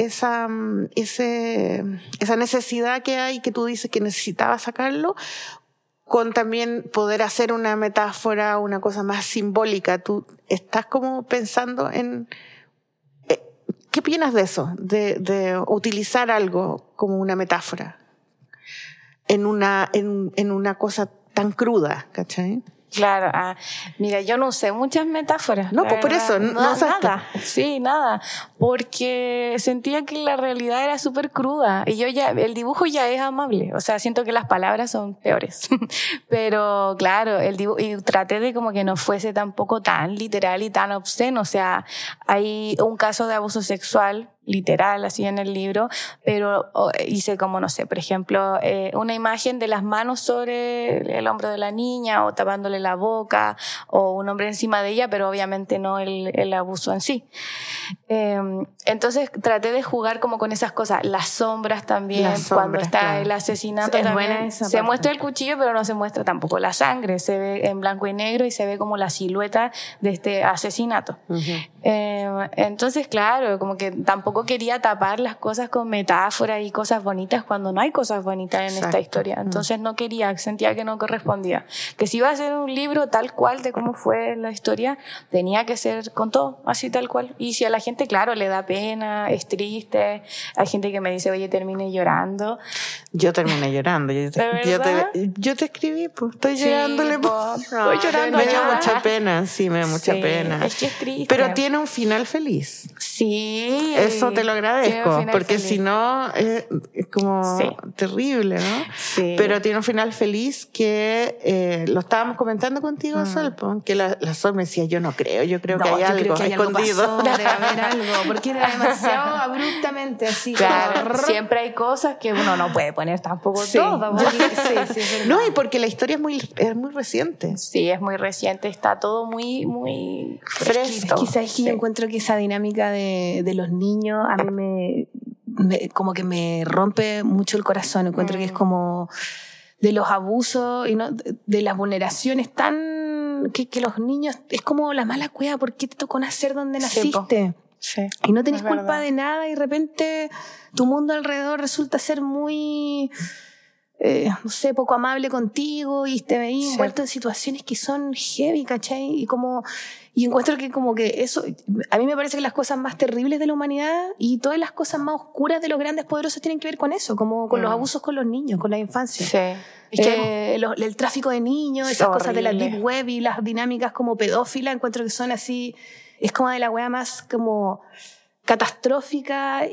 necesidad que hay, que tú dices que necesitabas sacarlo, con también poder hacer una metáfora, una cosa más simbólica? ¿Tú estás como pensando en... ¿Qué opinas de eso? De utilizar algo como una metáfora en una cosa tan cruda, ¿cachai? Claro, mira, yo no usé muchas metáforas. No, pues por eso, no usaste. Nada. Sí, nada. Porque sentía que la realidad era súper cruda. Y el dibujo ya es amable. O sea, siento que las palabras son peores. Pero claro, el dibujo, y traté de como que no fuese tampoco tan literal y tan obsceno. O sea, hay un caso de abuso sexual literal así en el libro, pero hice como, no sé, por ejemplo, una imagen de las manos sobre el hombro de la niña o tapándole la boca, o un hombre encima de ella, pero obviamente no el abuso en sí. Entonces traté de jugar como con esas cosas, las sombras también, cuando está claro. El asesinato es también se muestra el cuchillo, pero no se muestra tampoco la sangre, se ve en blanco y negro y se ve como la silueta de este asesinato. Entonces claro, como que tampoco quería tapar las cosas con metáforas y cosas bonitas cuando no hay cosas bonitas en esta historia. Entonces no quería, sentía que no correspondía. Que si iba a ser un libro tal cual de cómo fue la historia, tenía que ser con todo, así tal cual. Y si a la gente, claro, le da pena, es triste, hay gente que me dice, oye, termine llorando. Yo terminé llorando. Yo te escribí, pues, estoy llorándole. Estoy llorando. Me dio mucha pena, sí, me dio mucha pena. Es que es triste. Pero tiene un final feliz. Sí. Eso te lo agradezco, porque si no es como terrible, ¿no? Sí. Pero tiene un final feliz que lo estábamos comentando contigo, Sol, que la Sol me decía, yo creo que hay algo escondido. Debe haber algo, porque era demasiado abruptamente así. Claro, siempre hay cosas que uno no puede poner tampoco todo. No, y porque la historia es muy reciente. Sí, es muy reciente, está todo muy, muy fresquito. Quizás yo encuentro que esa dinámica de los niños a mí como que me rompe mucho el corazón. Encuentro que es como de los abusos y no de las vulneraciones tan que los niños es como la mala cueva. ¿Por qué te tocó nacer donde naciste? Sí, y no tenés culpa de nada y de repente tu mundo alrededor resulta ser muy no sé, poco amable contigo y te veís envuelto en situaciones que son heavy, ¿cachai? Y encuentro que como que eso, a mí me parece que las cosas más terribles de la humanidad y todas las cosas más oscuras de los grandes poderosos tienen que ver con eso, como con los abusos con los niños, con la infancia. Sí. El tráfico de niños, esas cosas de la deep web y las dinámicas como pedófilas, encuentro que son así, es como de la wea más como catastrófica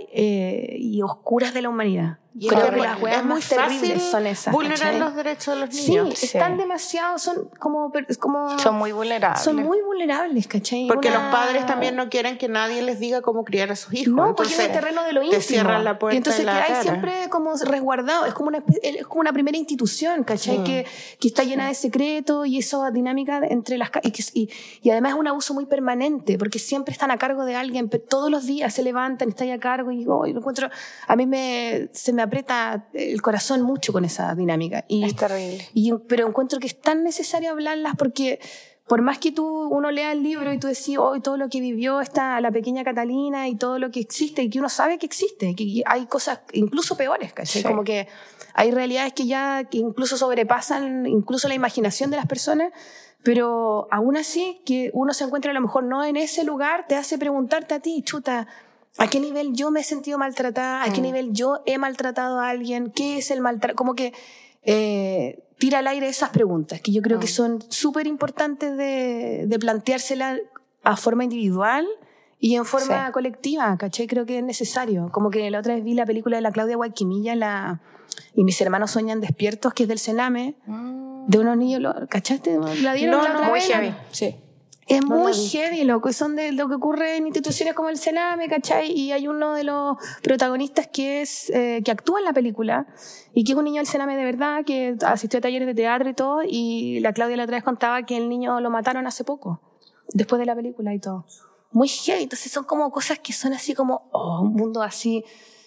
y oscuras de la humanidad. Creo que las weas más terribles son esas. Vulnerar los derechos de los niños. Sí, están demasiado, son como son muy vulnerables. Son muy vulnerables, ¿cachai? Porque los padres también no quieren que nadie les diga cómo criar a sus hijos. No, porque es el terreno de lo íntimo. Te cierran la puerta. Y entonces que hay siempre como resguardado. Es como una primera institución, ¿cachai? Que está llena de secretos y esa dinámica entre las y además es un abuso muy permanente, porque siempre están a cargo de alguien, todos los días se levantan, están a cargo y lo encuentro, a mí se me aprieta el corazón mucho con esa dinámica. Es terrible. Pero encuentro que es tan necesario hablarlas porque por más que uno lea el libro y tú decís, todo lo que vivió la pequeña Catalina y todo lo que existe y que uno sabe que existe, que hay cosas incluso peores, ¿cachai? Como que hay realidades que incluso sobrepasan incluso la imaginación de las personas, pero aún así que uno se encuentra a lo mejor no en ese lugar, te hace preguntarte a ti, chuta, ¿a qué nivel yo me he sentido maltratada? ¿A qué nivel yo he maltratado a alguien? ¿Qué es el maltrato? Como que tira al aire esas preguntas, que yo creo que son súper importantes de planteárselas a forma individual y en forma colectiva, ¿cachai? Creo que es necesario. Como que la otra vez vi la película de la Claudia Guayquimilla, y Mis hermanos sueñan despiertos, que es del Sename, de unos niños, ¿cachaste? La dieron la otra muy vez. heavy, sí. Es muy heavy, loco. Y son de lo que ocurre en instituciones como el Sename, ¿cachai? Y hay uno de los protagonistas que actúa en la película y que es un niño del Sename de verdad, que asistió a talleres de teatro y todo. Y la Claudia la otra vez contaba que el niño lo mataron hace poco, después de la película y todo. Muy heavy. Entonces son como cosas que son así como, un mundo así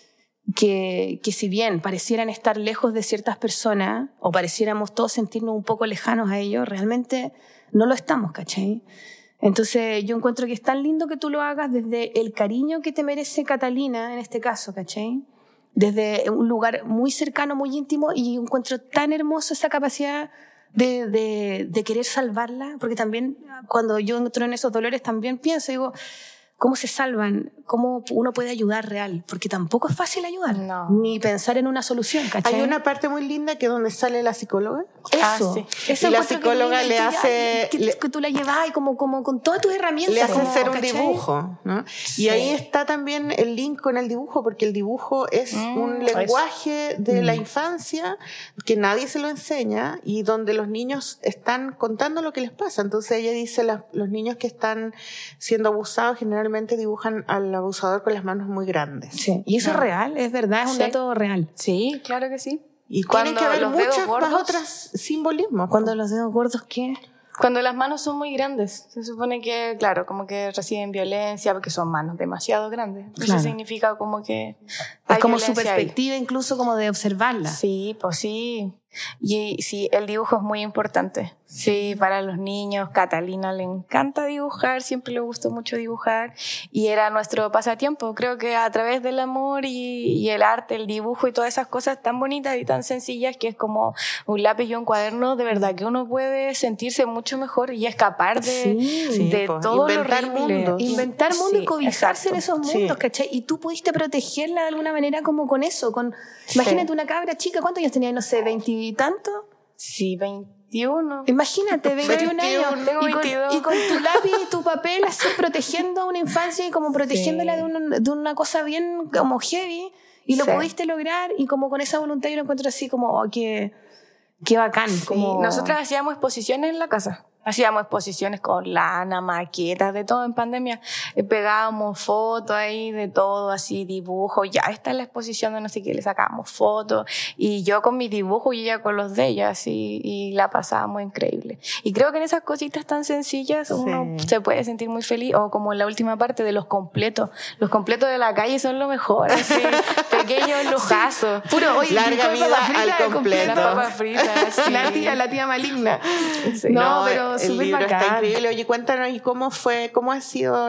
que si bien parecieran estar lejos de ciertas personas o pareciéramos todos sentirnos un poco lejanos a ellos, realmente no lo estamos, ¿cachai? Entonces yo encuentro que es tan lindo que tú lo hagas desde el cariño que te merece Catalina en este caso, ¿cachai? Desde un lugar muy cercano, muy íntimo, y encuentro tan hermoso esa capacidad de querer salvarla, porque también cuando yo entro en esos dolores también pienso, digo, ¿cómo se salvan? ¿Cómo uno puede ayudar real? Porque tampoco es fácil ayudar, ni pensar en una solución, ¿cachai? Hay una parte muy linda que es donde sale la psicóloga. Eso. Y la psicóloga le hace... Que tú la llevas y como con todas tus herramientas. Le hace hacer un ¿cachai? dibujo, ¿no? Y ahí está también el link con el dibujo, porque el dibujo es un lenguaje de la infancia que nadie se lo enseña y donde los niños están contando lo que les pasa. Entonces ella dice, los niños que están siendo abusados generalmente dibujan al abusador con las manos muy grandes. Sí. Y eso es real, es verdad, es un dato real. Sí, claro que sí. Y tiene que haber muchos gordos, más otros simbolismos. Cuando los dedos gordos, ¿qué? Cuando las manos son muy grandes, se supone que, claro, como que reciben violencia porque son manos demasiado grandes. Eso significa como que es como su perspectiva ahí. Incluso como de observarla. Sí, pues sí. Y sí, el dibujo es muy importante. Sí, para los niños. Catalina le encanta dibujar, siempre le gustó mucho dibujar y era nuestro pasatiempo. Creo que a través del amor y el arte, el dibujo y todas esas cosas tan bonitas y tan sencillas que es como un lápiz y un cuaderno, de verdad que uno puede sentirse mucho mejor y escapar de todo lo horrible. Inventar mundos y cobijarse exacto. en esos mundos, ¿cachai? Y tú pudiste protegerla de alguna manera como con eso. Imagínate una cabra chica, ¿cuántos años tenía? No sé, 20 y tanto. Sí, 21. Imagínate, 21 años. Y con tu lápiz y tu papel así protegiendo a una infancia y como protegiéndola de una cosa bien como heavy. Y lo pudiste lograr y como con esa voluntad yo lo encuentro así como, qué bacán. Como... Nosotras hacíamos exposiciones en la casa. Hacíamos exposiciones con lana, maquetas, de todo en pandemia. Pegábamos fotos ahí de todo, así dibujos. Ya está la exposición de no sé qué, le sacábamos fotos. Y yo con mis dibujos y ella con los de ella, así, y la pasábamos increíble. Y creo que en esas cositas tan sencillas uno se puede sentir muy feliz. O como en la última parte de los completos. Los completos de la calle son lo mejor, así, pequeños lujazos. Puro, oye, larga vida al completo. Las papas fritas, sí. La tía maligna. Sí. No, pero el libro bacán. Está increíble. Oye, cuéntanos, ¿y cómo ha sido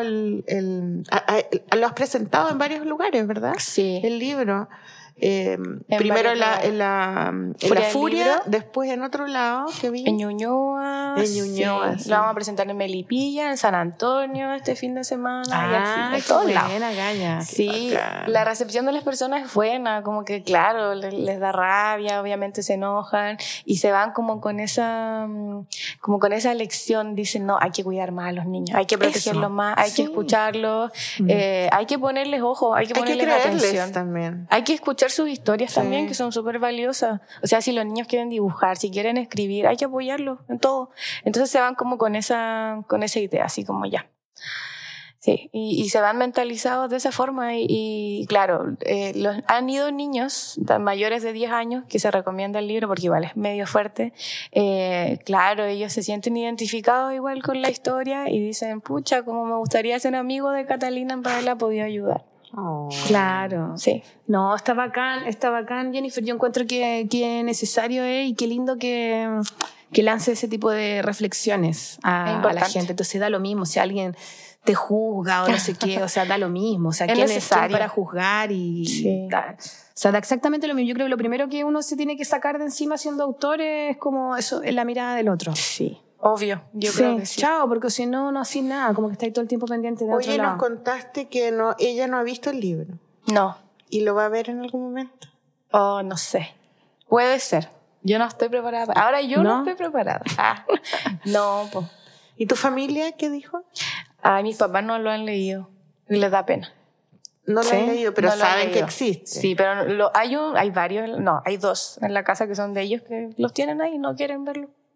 lo has presentado en varios lugares, ¿verdad? Sí. El libro. Primero en la Furia, después en otro lado que vi. En Ñuñoa. Sí. Lo vamos a presentar en Melipilla, en San Antonio este fin de semana. Y así, qué buena, Gaña. Sí, la recepción de las personas es buena, como que claro, les da rabia, obviamente se enojan y se van como con esa lección, dicen no, hay que cuidar más a los niños, hay que protegerlos más, hay que escucharlos, hay que ponerles ojo, hay que ponerles atención también. Hay que escuchar sus historias también, que son súper valiosas. O sea, si los niños quieren dibujar, si quieren escribir, hay que apoyarlos en todo. Entonces se van como con esa idea, así como ya. Sí, y se van mentalizados de esa forma y claro, han ido niños mayores de 10 años que se recomienda el libro porque igual es medio fuerte. Claro, ellos se sienten identificados igual con la historia y dicen, pucha, como me gustaría ser amigo de Catalina para haberla podido ayudar. Oh. Claro. Sí. No, está bacán, Jennifer. Yo encuentro que necesario es y qué lindo que lance ese tipo de reflexiones a la gente. Entonces da lo mismo si alguien te juzga o no sé qué, o sea, da lo mismo. O sea, ¿quién es quién para juzgar? O sea, da exactamente lo mismo. Yo creo que lo primero que uno se tiene que sacar de encima siendo autor es como eso, es la mirada del otro. Sí. Obvio, yo creo que sí. Chao, porque si no haces nada, como que estáis todo el tiempo pendiente de otro lado. Oye, nos contaste que ella no ha visto el libro. No. ¿Y lo va a ver en algún momento? Oh, no sé. Puede ser. Yo no estoy preparada. Ahora yo no estoy preparada. No, pues. ¿Y tu familia qué dijo? Mis papás no lo han leído y les da pena. No lo han leído, pero saben que existe. Sí, pero hay varios, hay 2 en la casa que son de ellos que los tienen ahí y no quieren verlo.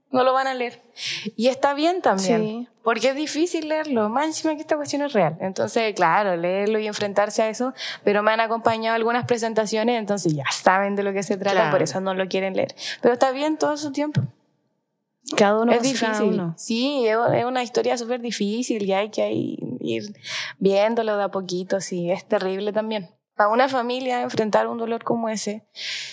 no lo van a leer. Y está bien también, Sí. porque es difícil leerlo, más encima que esta cuestión es real. Entonces, claro, leerlo y enfrentarse a eso, pero me han acompañado algunas presentaciones, entonces ya saben de lo que se trata, Claro. por eso no lo quieren leer. Pero está bien todo su tiempo. Cada uno Es con cada difícil, uno. sí, es una historia súper difícil y hay que ir viéndolo de a poquito, sí, es terrible también. Para una familia enfrentar un dolor como ese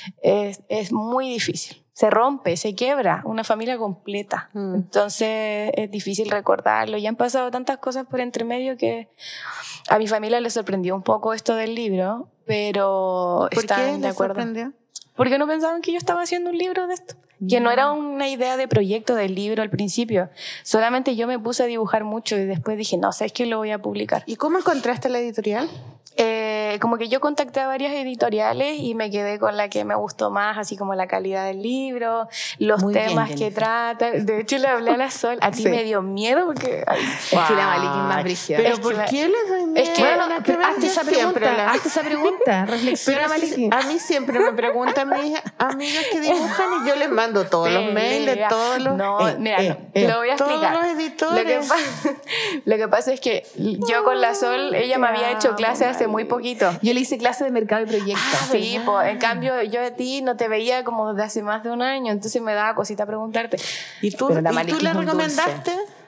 es muy difícil. Se rompe, se quiebra una familia completa. Entonces es difícil recordarlo. Y han pasado tantas cosas por entre medio que a mi familia le sorprendió un poco esto del libro, pero ¿Por están qué de les acuerdo. sorprendió? Porque no pensaban que yo estaba haciendo un libro de esto. Que no era una idea de proyecto del libro al principio. Solamente yo me puse a dibujar mucho y después dije, no, ¿sabes qué? Lo voy a publicar. ¿Y cómo encontraste la editorial? Como que yo contacté a varias editoriales y me quedé con la que me gustó más, así como la calidad del libro, los Muy bien, temas que Jennifer. trata. De hecho, le hablé a la Sol. A ti Sí. me dio miedo porque... ay, Es que la Maliki es más brígida. ¿Pero Es por que qué les doy miedo? es que- Bueno, Nada pero ver, hazte yo esa siempre pregunta, las- hazte esa pregunta, reflexiona, Pero Maliki. a mí siempre me preguntan mis amigas que dibujan y yo les mando todos los mails de todos los... No, mira, no, te lo voy a todos explicar. los editores. Lo que pasa es que yo con la Sol, ella me había hecho clase hace muy poquito. Yo le hice clase de mercado y proyectos. Sí, pues, en cambio yo a ti no te veía como desde hace más de un año, entonces me daba cosita preguntarte. ¿Y tú, Pero la ¿y Maliki tú le es un recomendaste?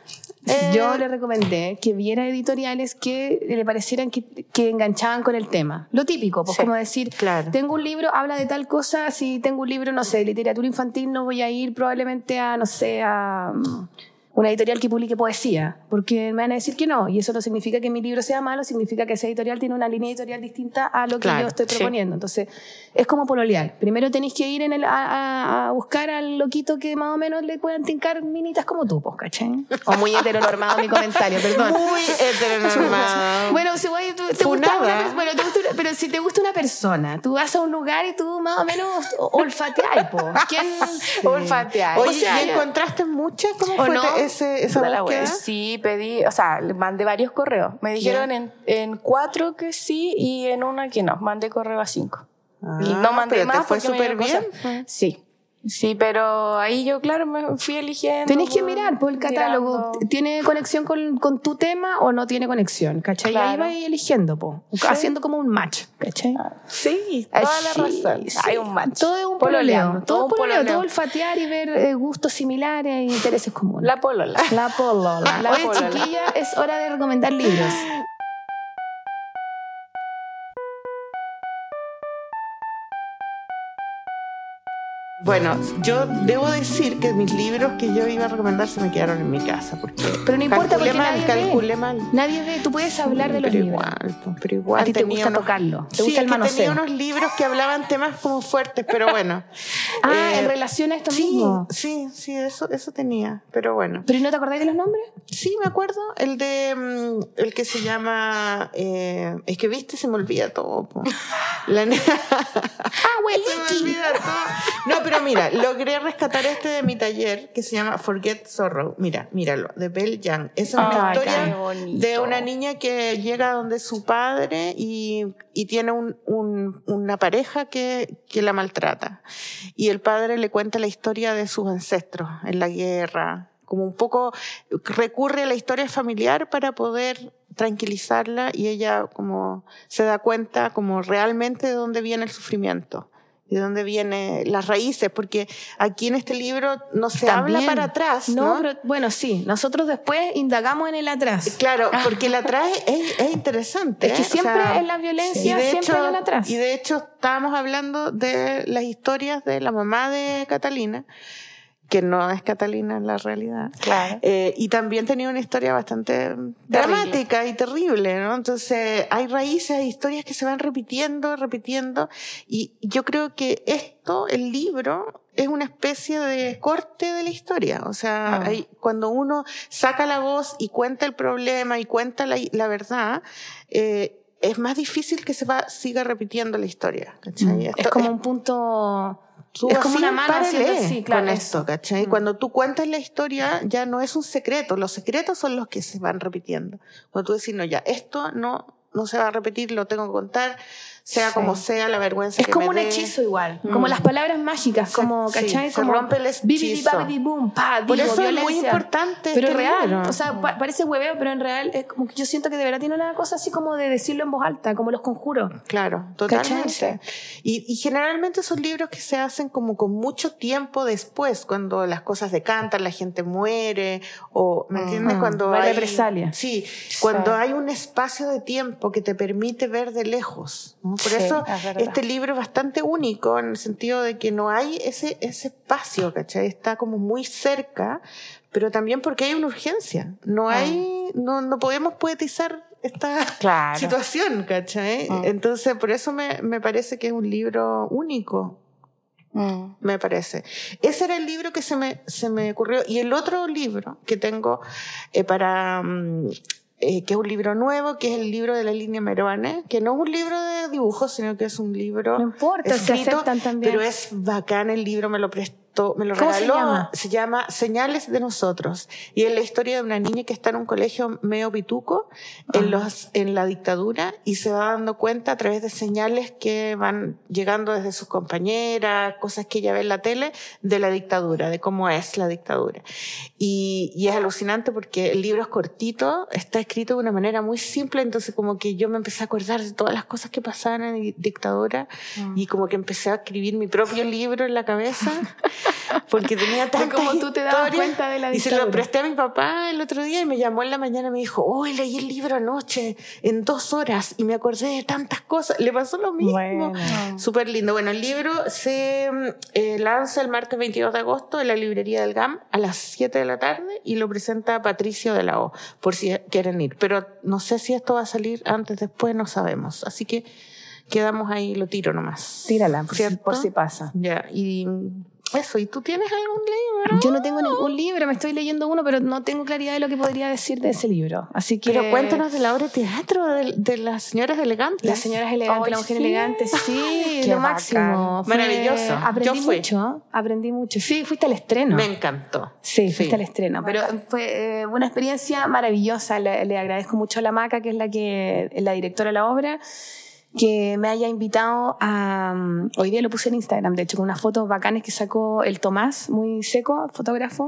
Yo le recomendé que viera editoriales que le parecieran que enganchaban con el tema. Lo típico, pues Sí, como decir, claro. tengo un libro, habla de tal cosa, si tengo un libro, no sé, de literatura infantil, no voy a ir probablemente a, no sé, a una editorial que publique poesía, porque me van a decir que no, y eso no significa que mi libro sea malo, significa que esa editorial tiene una línea editorial distinta a lo que Claro, yo estoy sí. proponiendo. Entonces, es como pololear. Primero tenéis que ir a buscar al loquito que más o menos le puedan tincar minitas como tú, pues, ¿cachai? O muy heteronormado mi comentario, perdón. Muy heteronormado. Bueno, si voy, te Funada. gusta una, bueno, pero si te gusta una persona, tú vas a un lugar y tú más o menos olfateas, po. ¿Quién Olfatear. Oye, o sea, ¿y encontraste muchas? ¿Cómo ¿O fue no? esa De la búsqueda? web. Sí, pedí, o sea, le mandé varios correos. Me dijeron en 4 que sí y en una que no. Mandé correo a 5. Y no mandé pero más te fue porque me súper dio bien. cosa. Sí. Sí, pero ahí yo, claro, me fui eligiendo. tenés que mirar por el catálogo? mirando. ¿Tiene conexión con tu tema o no tiene conexión? ¿Cachai? Y ahí Claro. vas eligiendo, po. Haciendo como un match, ¿cachai? Sí, toda la Sí, razón. sí. Hay un match. Todo es un Pololeando, pololeo. Todo un pololeo, pololeo. todo olfatear y ver gustos similares e intereses comunes. La polola. La polola. La Oye, polola. chiquilla, es hora de recomendar libros. Bueno, yo debo decir que mis libros que yo iba a recomendar se me quedaron en mi casa. Porque Pero no importa, porque nadie calculé ve. mal. Nadie ve, tú puedes hablar de los pero libros. igual, pues, pero igual. A ti te tenía gusta tocarlo, te gusta el es que manoseo. tenía unos libros que hablaban temas como fuertes, pero bueno. En relación a esto sí, mismo. sí, eso tenía, pero bueno. ¿Pero no te acordáis de los nombres? Sí, me acuerdo. El de el que se llama es que viste, se me olvida todo. Po. Se me olvida todo. No, pero mira, logré rescatar este de mi taller que se llama Forget Sorrow. Míralo, de Belle Young. Es una Ay, qué historia bonito. de una niña que llega donde su padre y tiene una pareja que la maltrata. Y el padre le cuenta la historia de sus ancestros en la guerra. Como un poco recurre a la historia familiar para poder tranquilizarla y ella como se da cuenta como realmente de dónde viene el sufrimiento. De dónde vienen las raíces, porque aquí en este libro no se habla para atrás, ¿no? pero bueno, sí. Nosotros después indagamos en el atrás. Claro, porque el atrás es interesante. Es que ¿eh? siempre en la violencia siempre hay un atrás. Y de hecho estábamos hablando de las historias de la mamá de Catalina, que no es Catalina en la realidad. Claro. Y también tenía una historia bastante dramática y terrible, ¿no? Entonces hay raíces, hay historias que se van repitiendo, y yo creo que el libro, es una especie de corte de la historia. O sea, cuando uno saca la voz y cuenta el problema y cuenta la verdad, es más difícil que siga repitiendo la historia, ¿cachai? Es como un punto... Es como una mano haciendo así, claro. Con esto, ¿cachai? Cuando tú cuentas la historia, ya no es un secreto. Los secretos son los que se van repitiendo. Cuando tú decís, no, ya, esto no no se va a repetir, lo tengo que contar, sea como sea, la vergüenza es que como me un dé. hechizo igual, como las palabras mágicas, como, ¿cachai? Se como rompe el hechizo. Boom, pa, Por digo, eso violencia. es muy importante pero este real, libro. o sea, parece hueveo, pero en real es como que yo siento que de verdad tiene una cosa así como de decirlo en voz alta, como Los Conjuros. Claro, totalmente. ¿Cachai? Y generalmente son libros que se hacen como con mucho tiempo después, cuando las cosas decantan, la gente muere, o, ¿me entiendes? Cuando hay hay represalia. Sí, cuando hay un espacio de tiempo que te permite ver de lejos, ¿no? Por eso este libro es bastante único en el sentido de que no hay ese espacio, ¿cachai? Está como muy cerca, pero también porque hay una urgencia. No hay, no podemos poetizar esta situación, ¿cachai? Entonces, por eso me parece que es un libro único. Me parece. Ese era el libro que se me ocurrió. Y el otro libro que tengo que es un libro nuevo, que es el libro de la línea Meruane, que no es un libro de dibujos, sino que es un libro no importa, escrito, se aceptan también. pero es bacán el libro, me lo prestó, me lo ¿Cómo regaló. Se llama Señales de Nosotros, y es la historia de una niña que está en un colegio medio pituco en la dictadura, y se va dando cuenta a través de señales que van llegando desde sus compañeras, cosas que ella ve en la tele, de la dictadura, de cómo es la dictadura. Y es alucinante porque el libro es cortito, está escrito de una manera muy simple, entonces como que yo me empecé a acordar de todas las cosas que pasaban en la dictadura, y como que empecé a escribir mi propio libro en la cabeza, porque tenía tantas como tú te dabas historias, cuenta de la y se dictadura. lo presté a mi papá el otro día, y me llamó en la mañana y me dijo, leí el libro anoche en 2 horas y me acordé de tantas cosas. Le pasó lo mismo. Bueno. Súper lindo. Bueno, el libro se lanza el martes 22 de agosto en la librería del GAM a las 7 de la tarde, y lo presenta Patricio de la O, por si quieren ir. Pero no sé si esto va a salir antes, después, no sabemos. Así que quedamos ahí, lo tiro nomás. Tírala, por si pasa. Ya, y eso. ¿Y tú tienes algún libro? Yo no tengo ningún libro, me estoy leyendo uno, pero no tengo claridad de lo que podría decir de ese libro. Así que... Pero cuéntanos de la obra de teatro de las señoras elegantes. Las señoras elegantes, la mujer elegante, sí, Qué lo máximo. Maravilloso. Aprendí mucho. Sí, fuiste al estreno. Me encantó. Sí, fuiste al estreno. Pero fue una experiencia maravillosa. Le agradezco mucho a la Maca, que es la directora de la obra, que me haya invitado a... Hoy día lo puse en Instagram, de hecho, con unas fotos bacanes que sacó el Tomás, muy seco, fotógrafo,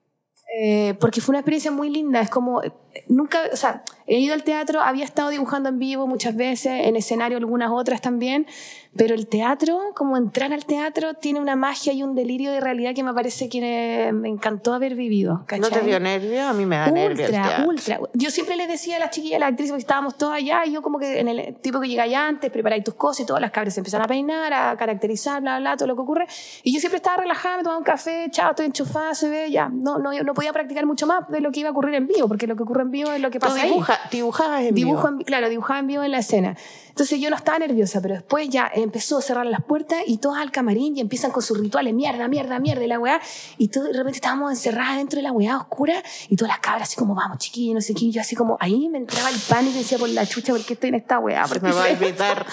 porque fue una experiencia muy linda. Es como... Nunca, o sea, he ido al teatro, había estado dibujando en vivo muchas veces, en escenario algunas otras también, pero el teatro, como entrar al teatro, tiene una magia y un delirio de realidad que me parece que me encantó haber vivido, ¿cachai? ¿No te dio nervio? A mí me da nervio el teatro. Ultra. Yo siempre les decía a las chiquillas, a las actrices, porque estábamos todas allá, y yo como que en el tipo que llega allá antes, preparáis tus cosas y todas las cabras se empiezan a peinar, a caracterizar, bla, bla, todo lo que ocurre, y yo siempre estaba relajada, me tomaba un café, chao, estoy enchufada, se ve, ya. No podía practicar mucho más de lo que iba a ocurrir en vivo, porque lo que ocurre en vivo es lo que pasa ahí. Dibujabas en vivo. Claro, dibujaba en vivo en la escena. Entonces yo no estaba nerviosa, pero después ya empezó a cerrar las puertas y todas al camarín y empiezan con sus rituales, mierda, y la weá, y todo, de repente estábamos encerradas dentro de la weá oscura, y todas las cabras así como, vamos chiquillos, no sé qué, y yo así como, ahí me entraba el pánico y decía, por la chucha, ¿por qué estoy en esta weá? Se me va a olvidar.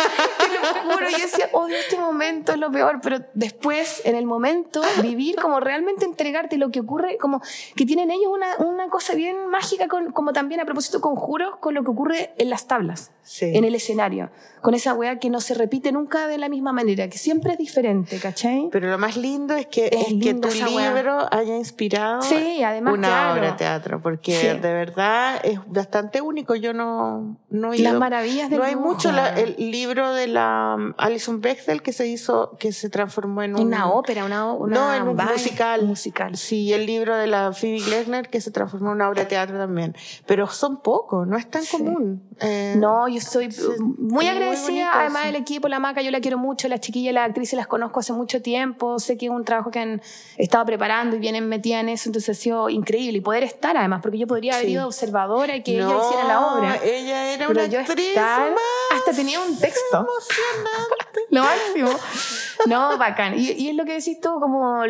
Te lo juro, yo decía, odio este momento, es lo peor, pero después, en el momento, vivir, como realmente entregarte lo que ocurre, como que tienen ellos una cosa bien mágica, como también a propósito conjuros, con lo que ocurre en las tablas, en el escenario, con esa weá que no se repite nunca de la misma manera, que siempre es diferente, ¿cachai? Pero lo más lindo es que tu libro haya inspirado además, una obra de teatro, porque de verdad es bastante único. Yo no he ido. Las maravillas del No hay dibujo. mucho. El libro de la Alison Bechdel que se transformó en una ópera, en un musical. Sí, el libro de la Phoebe Glessner que se transformó en una obra de teatro también. Pero son pocos, no es tan común. No, yo estoy muy agradecida, bonito, además del equipo, la Maca, yo la quiero mucho, las chiquillas, las actrices las conozco hace mucho tiempo, sé que es un trabajo que han estado preparando y vienen metidas en eso, entonces ha sido increíble, y poder estar además, porque yo podría haber ido observadora y que ella hiciera la obra. Ella era pero una actriz hasta tenía un texto. Emocionante. Lo máximo. No, bacán. Y es lo que decís tú, como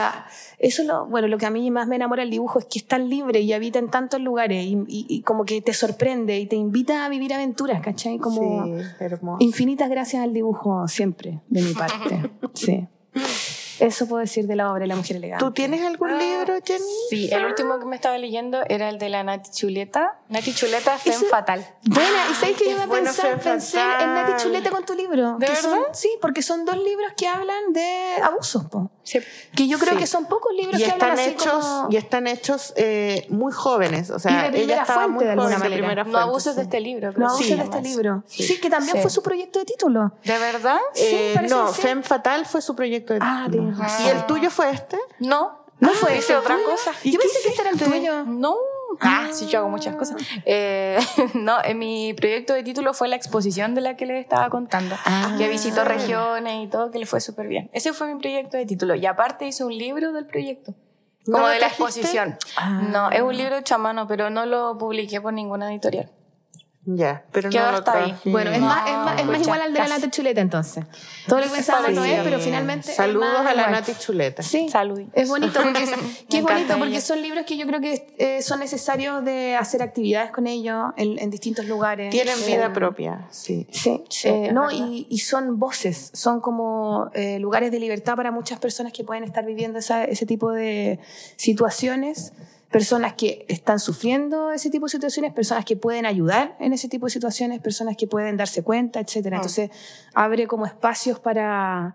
eso lo que a mí más me enamora del dibujo es que es tan libre y habita en tantos lugares y como que te sorprende y te invita a vivir aventuras, ¿cachai? Como hermoso. Infinitas gracias al dibujo siempre, de mi parte. Sí. Eso puedo decir de la obra de La Mujer Elegante. ¿Tú tienes algún libro, Jenny? Sí, el último que me estaba leyendo era el de la Nati Chuleta, Nati Chuleta, Femme Fatal. Buena, y sabes que yo iba a pensé en Nati Chuleta con tu libro. ¿De verdad? Sí, porque son 2 libros que hablan de abusos, po. Sí. Que yo creo que son pocos libros que hablan así como... Y están hechos muy jóvenes, o sea, y de ella estaba muy de alguna joven, manera. No abuses de este libro. No abuses de este libro. Sí, que también fue su proyecto de título. ¿De verdad? Sí, no, Femme Fatal fue su proyecto de título. tienes razón. ¿Y el tuyo fue este? No fue hice otra cosa. Yo pensé que este era el tuyo. No. Sí, yo hago muchas cosas. No, mi proyecto de título fue la exposición de la que les estaba contando, que visitó regiones y todo, que le fue súper bien. Ese fue mi proyecto de título. Y aparte hice un libro del proyecto, como de la exposición. No, es un libro hecho a mano, pero no lo publiqué por ninguna editorial. Ya, pero Quedó no lo hasta ahí. traje. Bueno, es más igual al de la Nati Chuleta, entonces. Todo lo que pensábamos no es, pero finalmente saludos es más a la igual. Nati Chuleta. Sí, Salud. es bonito porque es bonito porque ella. son libros que yo creo que son necesarios de hacer actividades con ellos en distintos lugares. Tienen vida propia, sí. Sí, no, y son voces, son como lugares de libertad para muchas personas que pueden estar viviendo ese tipo de situaciones, personas que están sufriendo ese tipo de situaciones, personas que pueden ayudar en ese tipo de situaciones, personas que pueden darse cuenta, etcétera. Entonces abre como espacios para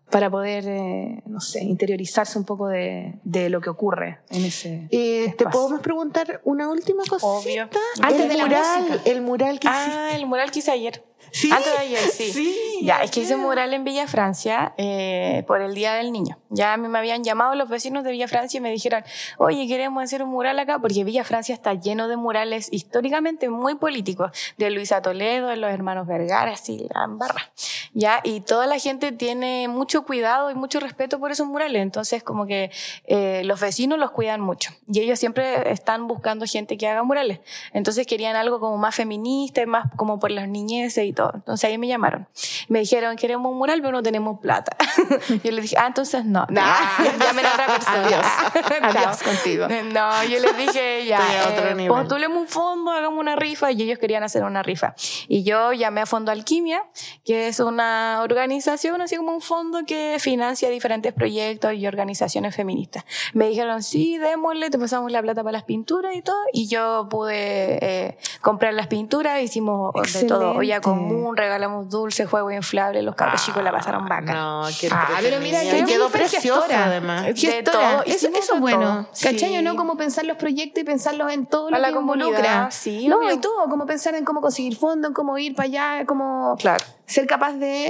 poder, no sé, interiorizarse un poco de lo que ocurre en ese ¿Te podemos preguntar una última cosita? Obvio. Antes de la música. El mural que hiciste. El mural que hice ayer. ¿Sí? Antes de ayer, sí. Sí, Ya, es que hice un mural en Villa Francia por el Día del Niño. Ya a mí me habían llamado los vecinos de Villa Francia y me dijeron, oye, queremos hacer un mural acá, porque Villa Francia está lleno de murales históricamente muy políticos, de Luisa Toledo, de los hermanos Vergara, así, la barra. Ya, y toda la gente tiene mucho cuidado y mucho respeto por esos murales, entonces como que los vecinos los cuidan mucho. Y ellos siempre están buscando gente que haga murales. Entonces querían algo como más feminista, más como por las niñeces y todo. Entonces ahí me llamaron. Me dijeron, queremos un mural, pero no tenemos plata. Yo les dije, entonces no. Llamen a otra persona. Adiós contigo. No, yo les dije, ya, postulemos un fondo, hagamos una rifa. Y ellos querían hacer una rifa. Y yo llamé a Fondo Alquimia, que es una organización, así como un fondo que financia diferentes proyectos y organizaciones feministas. Me dijeron, sí, démosle, te pasamos la plata para las pinturas y todo. Y yo pude comprar las pinturas, hicimos de todo. Olla común, regalamos dulces, juegos inflables, los cabros chicos la pasaron bacán. No, qué pero mira, que quedó preciosa además. Gestora, eso es bueno. Sí. ¿Cachai? ¿No? Como pensar los proyectos y pensarlos en todo lo la que comunidad, involucra. sí, no, obvio. y todo, como pensar en cómo conseguir fondos, en cómo ir para allá, como Claro. ser capaz de,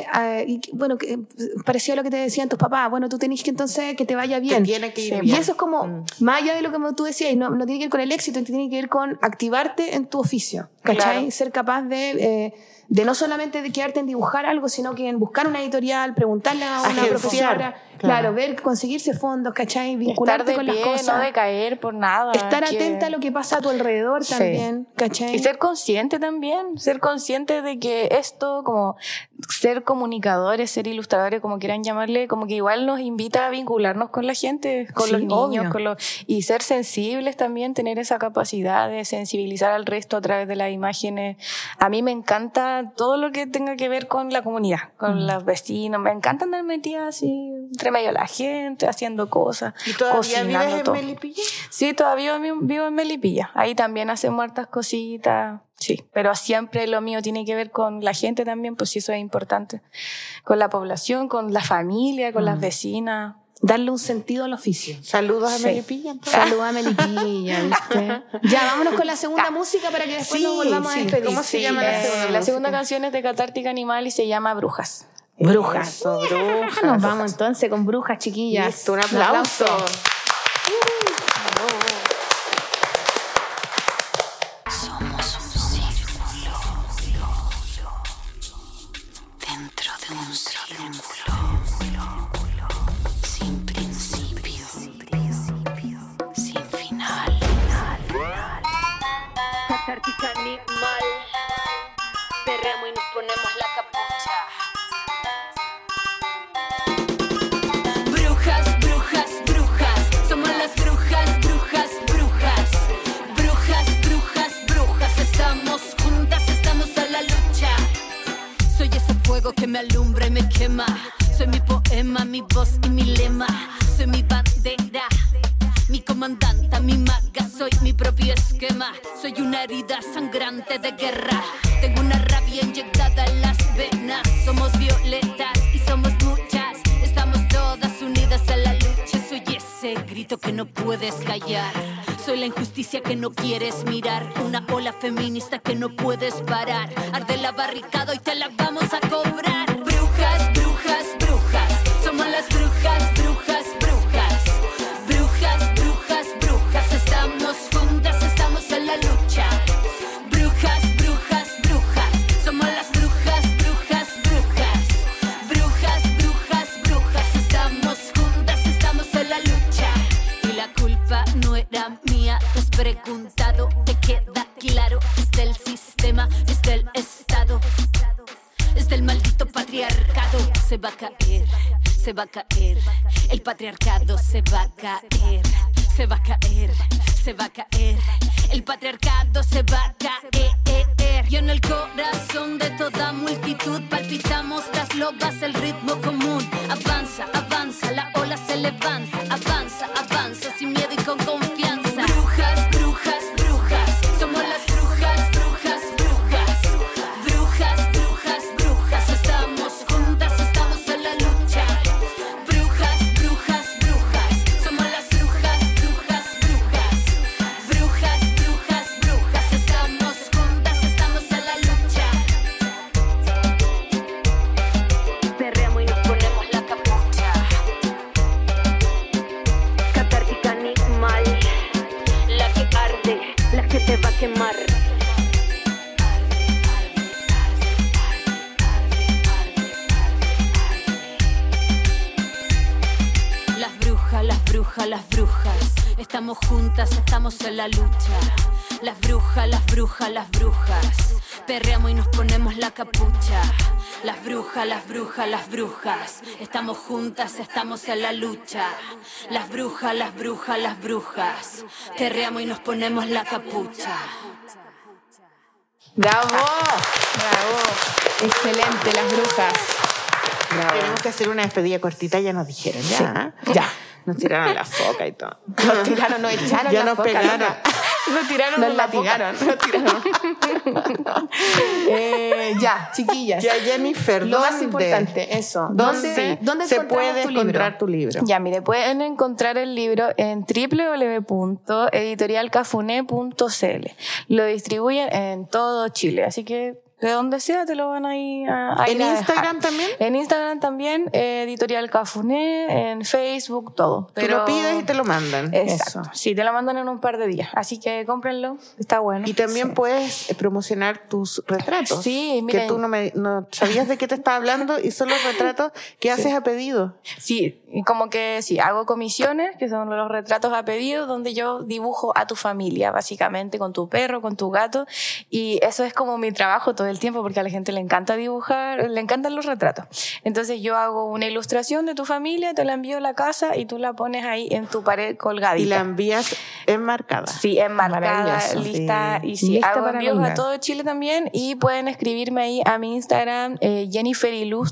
parecido a lo que te decían tus papás, bueno, tú tenés que entonces que te vaya bien. Te tiene que ir Y bien. eso es como, más allá de lo que tú decías, no tiene que ver con el éxito, tiene que ver con activarte en tu oficio, ¿cachai? Claro. Ser capaz de no solamente de quedarte en dibujar algo, sino que en buscar una editorial, preguntarle a una Agenciar, profesora, claro. ver, conseguirse fondos, ¿cachai? Vincularte Estar de con pie, las cosas. no decaer por nada. Estar atenta a lo que pasa a tu alrededor Sí. también, ¿cachai? Y ser consciente también, ser consciente de que esto, como ser comunicadores, ser ilustradores, como quieran llamarle, como que igual nos invita a vincularnos con la gente, con Sí, los niños, obvio. y ser sensibles también, tener esa capacidad de sensibilizar al resto a través de las imágenes. A mí me encanta todo lo que tenga que ver con la comunidad, con los vecinos, me encanta andar metida así entre medio de la gente, haciendo cosas, ¿Y todavía cocinando vives en todo. Melipilla? Sí, todavía vivo en Melipilla. Ahí también hacemos hartas cositas. Sí, pero siempre lo mío tiene que ver con la gente también, pues sí, eso es importante. Con la población, con la familia, con las vecinas. Darle un sentido al oficio. Saludos a Sí. Melipilla. entonces. Saluda a Melipilla, ¿viste? Ya, vámonos con la segunda música para que después nos volvamos a despedir. ¿Cómo se llama la segunda La segunda música? canción es de Catártica Animal y se llama Brujas. Brujas. Eso, brujas. Nos vamos entonces con brujas, chiquillas. Listo, un aplauso. Somos un círculo dentro de un círculo sin principio, sin final. Catártica Animal, perreamos y nos ponemos la capucha. Brujas, brujas, brujas, somos las brujas, brujas, brujas. Brujas, brujas, brujas, estamos juntas, estamos a la lucha. Soy ese fuego que me alumbra y me quema. Soy mi poema, mi voz y mi lema. Soy mi bandera, mi comandante, mi maga. Soy mi propio esquema. Soy una herida sangrante de guerra. Tengo una rabia inyectada en las venas. Somos violetas y somos muchas. Estamos todas unidas en la lucha. Soy ese grito que no puedes callar. Soy la injusticia que no quieres mirar. Una ola feminista que no puedes parar. Arde la barricada y te la vamos a cobrar. Brujas, brujas, brujas. Somos las brujas, brujas, brujas. Brujas, brujas, brujas. Estamos juntas, estamos en la lucha. Brujas, brujas, brujas. Somos las brujas, brujas, brujas. Brujas, brujas, brujas. Estamos juntas, estamos en la lucha. Y la culpa no era mía. Te has preguntado, te queda claro. Es del sistema, es del Estado. Es del maldito patriarcado. Se va a caer, se va a caer. El patriarcado se va a caer. Se va a caer, se va a caer. El patriarcado se va a caer. Y en el corazón de toda multitud palpitamos las lobas, el ritmo común. Avanza, avanza, la ola se levanta. Avanza, avanza, sin miedo y con confianza. Brujas, brujas, brujas. Somos las brujas, brujas, brujas. Brujas, brujas, brujas. Estamos juntas, estamos en la lucha. Brujas, brujas, brujas. Somos las brujas, brujas, brujas. Brujas, brujas, brujas. Estamos juntas, estamos en la lucha. Perreamos y nos ponemos la capucha. Catártica animal. La que arde, la que te va a quemar. Las brujas, las brujas, las brujas. Estamos juntas, estamos en la lucha. Las brujas, las brujas, las brujas. Perreamos y nos ponemos la capucha. Las brujas, las brujas, las brujas. Estamos juntas, estamos en la lucha. Las brujas, las brujas, las brujas. Perreamos y nos ponemos la capucha. ¡Bravo! ¡Bravo! Excelente, las brujas. Bravo. Tenemos que hacer una despedida cortita, ya nos dijeron, ya. Sí, ya. Nos tiraron la foca y todo. Nos tiraron, nos echaron Ya la nos foca, pegaron. loca. Nos tiraron Nos de la latigaron. Nos tiraron. Ya, chiquillas. Ya, Jennifer, Lo más ¿dónde? importante, eso. ¿Dónde se puede tu libro? encontrar tu libro? Ya, mire, pueden encontrar el libro en www.editorialcafuné.cl. Lo distribuyen en todo Chile, así que de donde sea te lo van a ir a ¿En ir a Instagram dejar. también? En Instagram también, Editorial Cafuné, en Facebook, todo. Tú lo pides y te lo mandan. Exacto. Eso. Sí, te lo mandan en un par de días. Así que cómprenlo, está bueno. Y también puedes promocionar tus retratos. Sí, miren. Que tú no sabías de qué te estaba hablando y son los retratos que haces a pedido. Sí, y como que sí, hago comisiones, que son los retratos a pedido, donde yo dibujo a tu familia, básicamente, con tu perro, con tu gato. Y eso es como mi trabajo todo el tiempo, porque a la gente le encanta dibujar, le encantan los retratos. Entonces yo hago una ilustración de tu familia, te la envío a la casa y tú la pones ahí en tu pared colgadita. Y la envías enmarcada. Sí, enmarcada, Maravilloso, lista. sí. Y sí, Lista hago para envíos mandar. a todo Chile también. Y pueden escribirme ahí a mi Instagram, Jennifer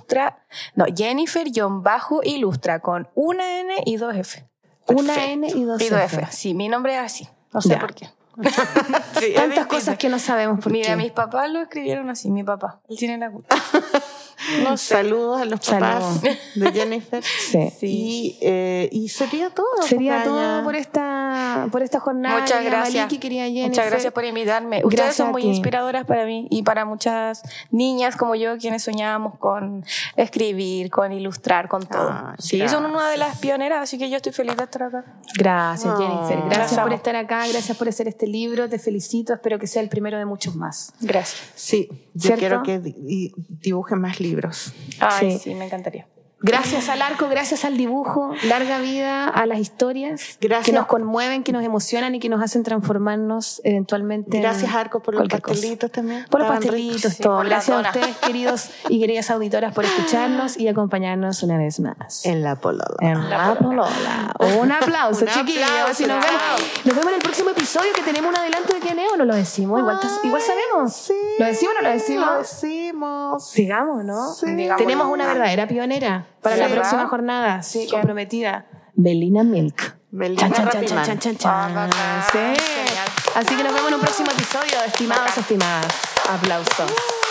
Ilustra, con una N y dos F. Una N y dos Y dos F. F. Sí, mi nombre es así. No sé Ya. por qué. Sí, es Tantas distinto. cosas que no sabemos por Mira, qué. mis papás lo escribieron así, mi papá. Él tiene la culpa. No sé. Saludos a los papás Saludos. de Jennifer. Sí. Y sería todo. Sería porque todo ya- por esta jornada. Muchas querida gracias. Maliki, querida Jennifer. Muchas gracias por invitarme. Ustedes Gracias son a muy ti. inspiradoras para mí y para muchas niñas como yo, quienes soñábamos con escribir, con ilustrar, con todo. Ay, Sí, gracias. son una de las pioneras, así que yo estoy feliz de estar acá. Gracias, No. Jennifer. Gracias Gracias. por estar acá, gracias por hacer este libro. Te felicito, espero que sea el primero de muchos más. Gracias. Sí, yo ¿Cierto? quiero que dibujen más libros. Ay, Sí. sí, me encantaría. Gracias al arco, gracias al dibujo, larga vida a las historias Gracias. que nos conmueven, que nos emocionan y que nos hacen transformarnos eventualmente. Gracias, en Arco, por los cualquier cosa. pastelitos también. Por los Estaban pastelitos, ricos. Sí, todo. por las Gracias a donas. ustedes, queridos y queridas auditoras, por escucharnos y acompañarnos una vez más. En la polola. En la polola. Un aplauso, Un chiquillos. aplauso, Si nos vemos, bravo. nos vemos en el próximo episodio, que tenemos un adelanto de quién es, o no lo decimos. Igual sabemos. Sí. ¿Lo decimos o no lo decimos? Lo decimos. Sigamos, ¿no? Sí. Digámoslo. Tenemos una verdadera pionera para Sí, la ¿verdad? próxima jornada, sí, comprometida. Belina Milk. Belinda Rapiman. Sí. Así que nos vemos en un próximo episodio, estimados, estimadas. Aplausos.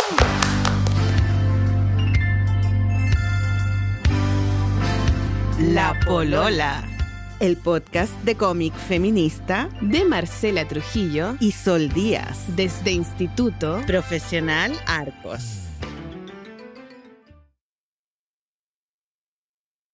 La Polola, el podcast de cómic feminista De Marcela Trujillo y Sol Díaz, desde Instituto Profesional Arcos.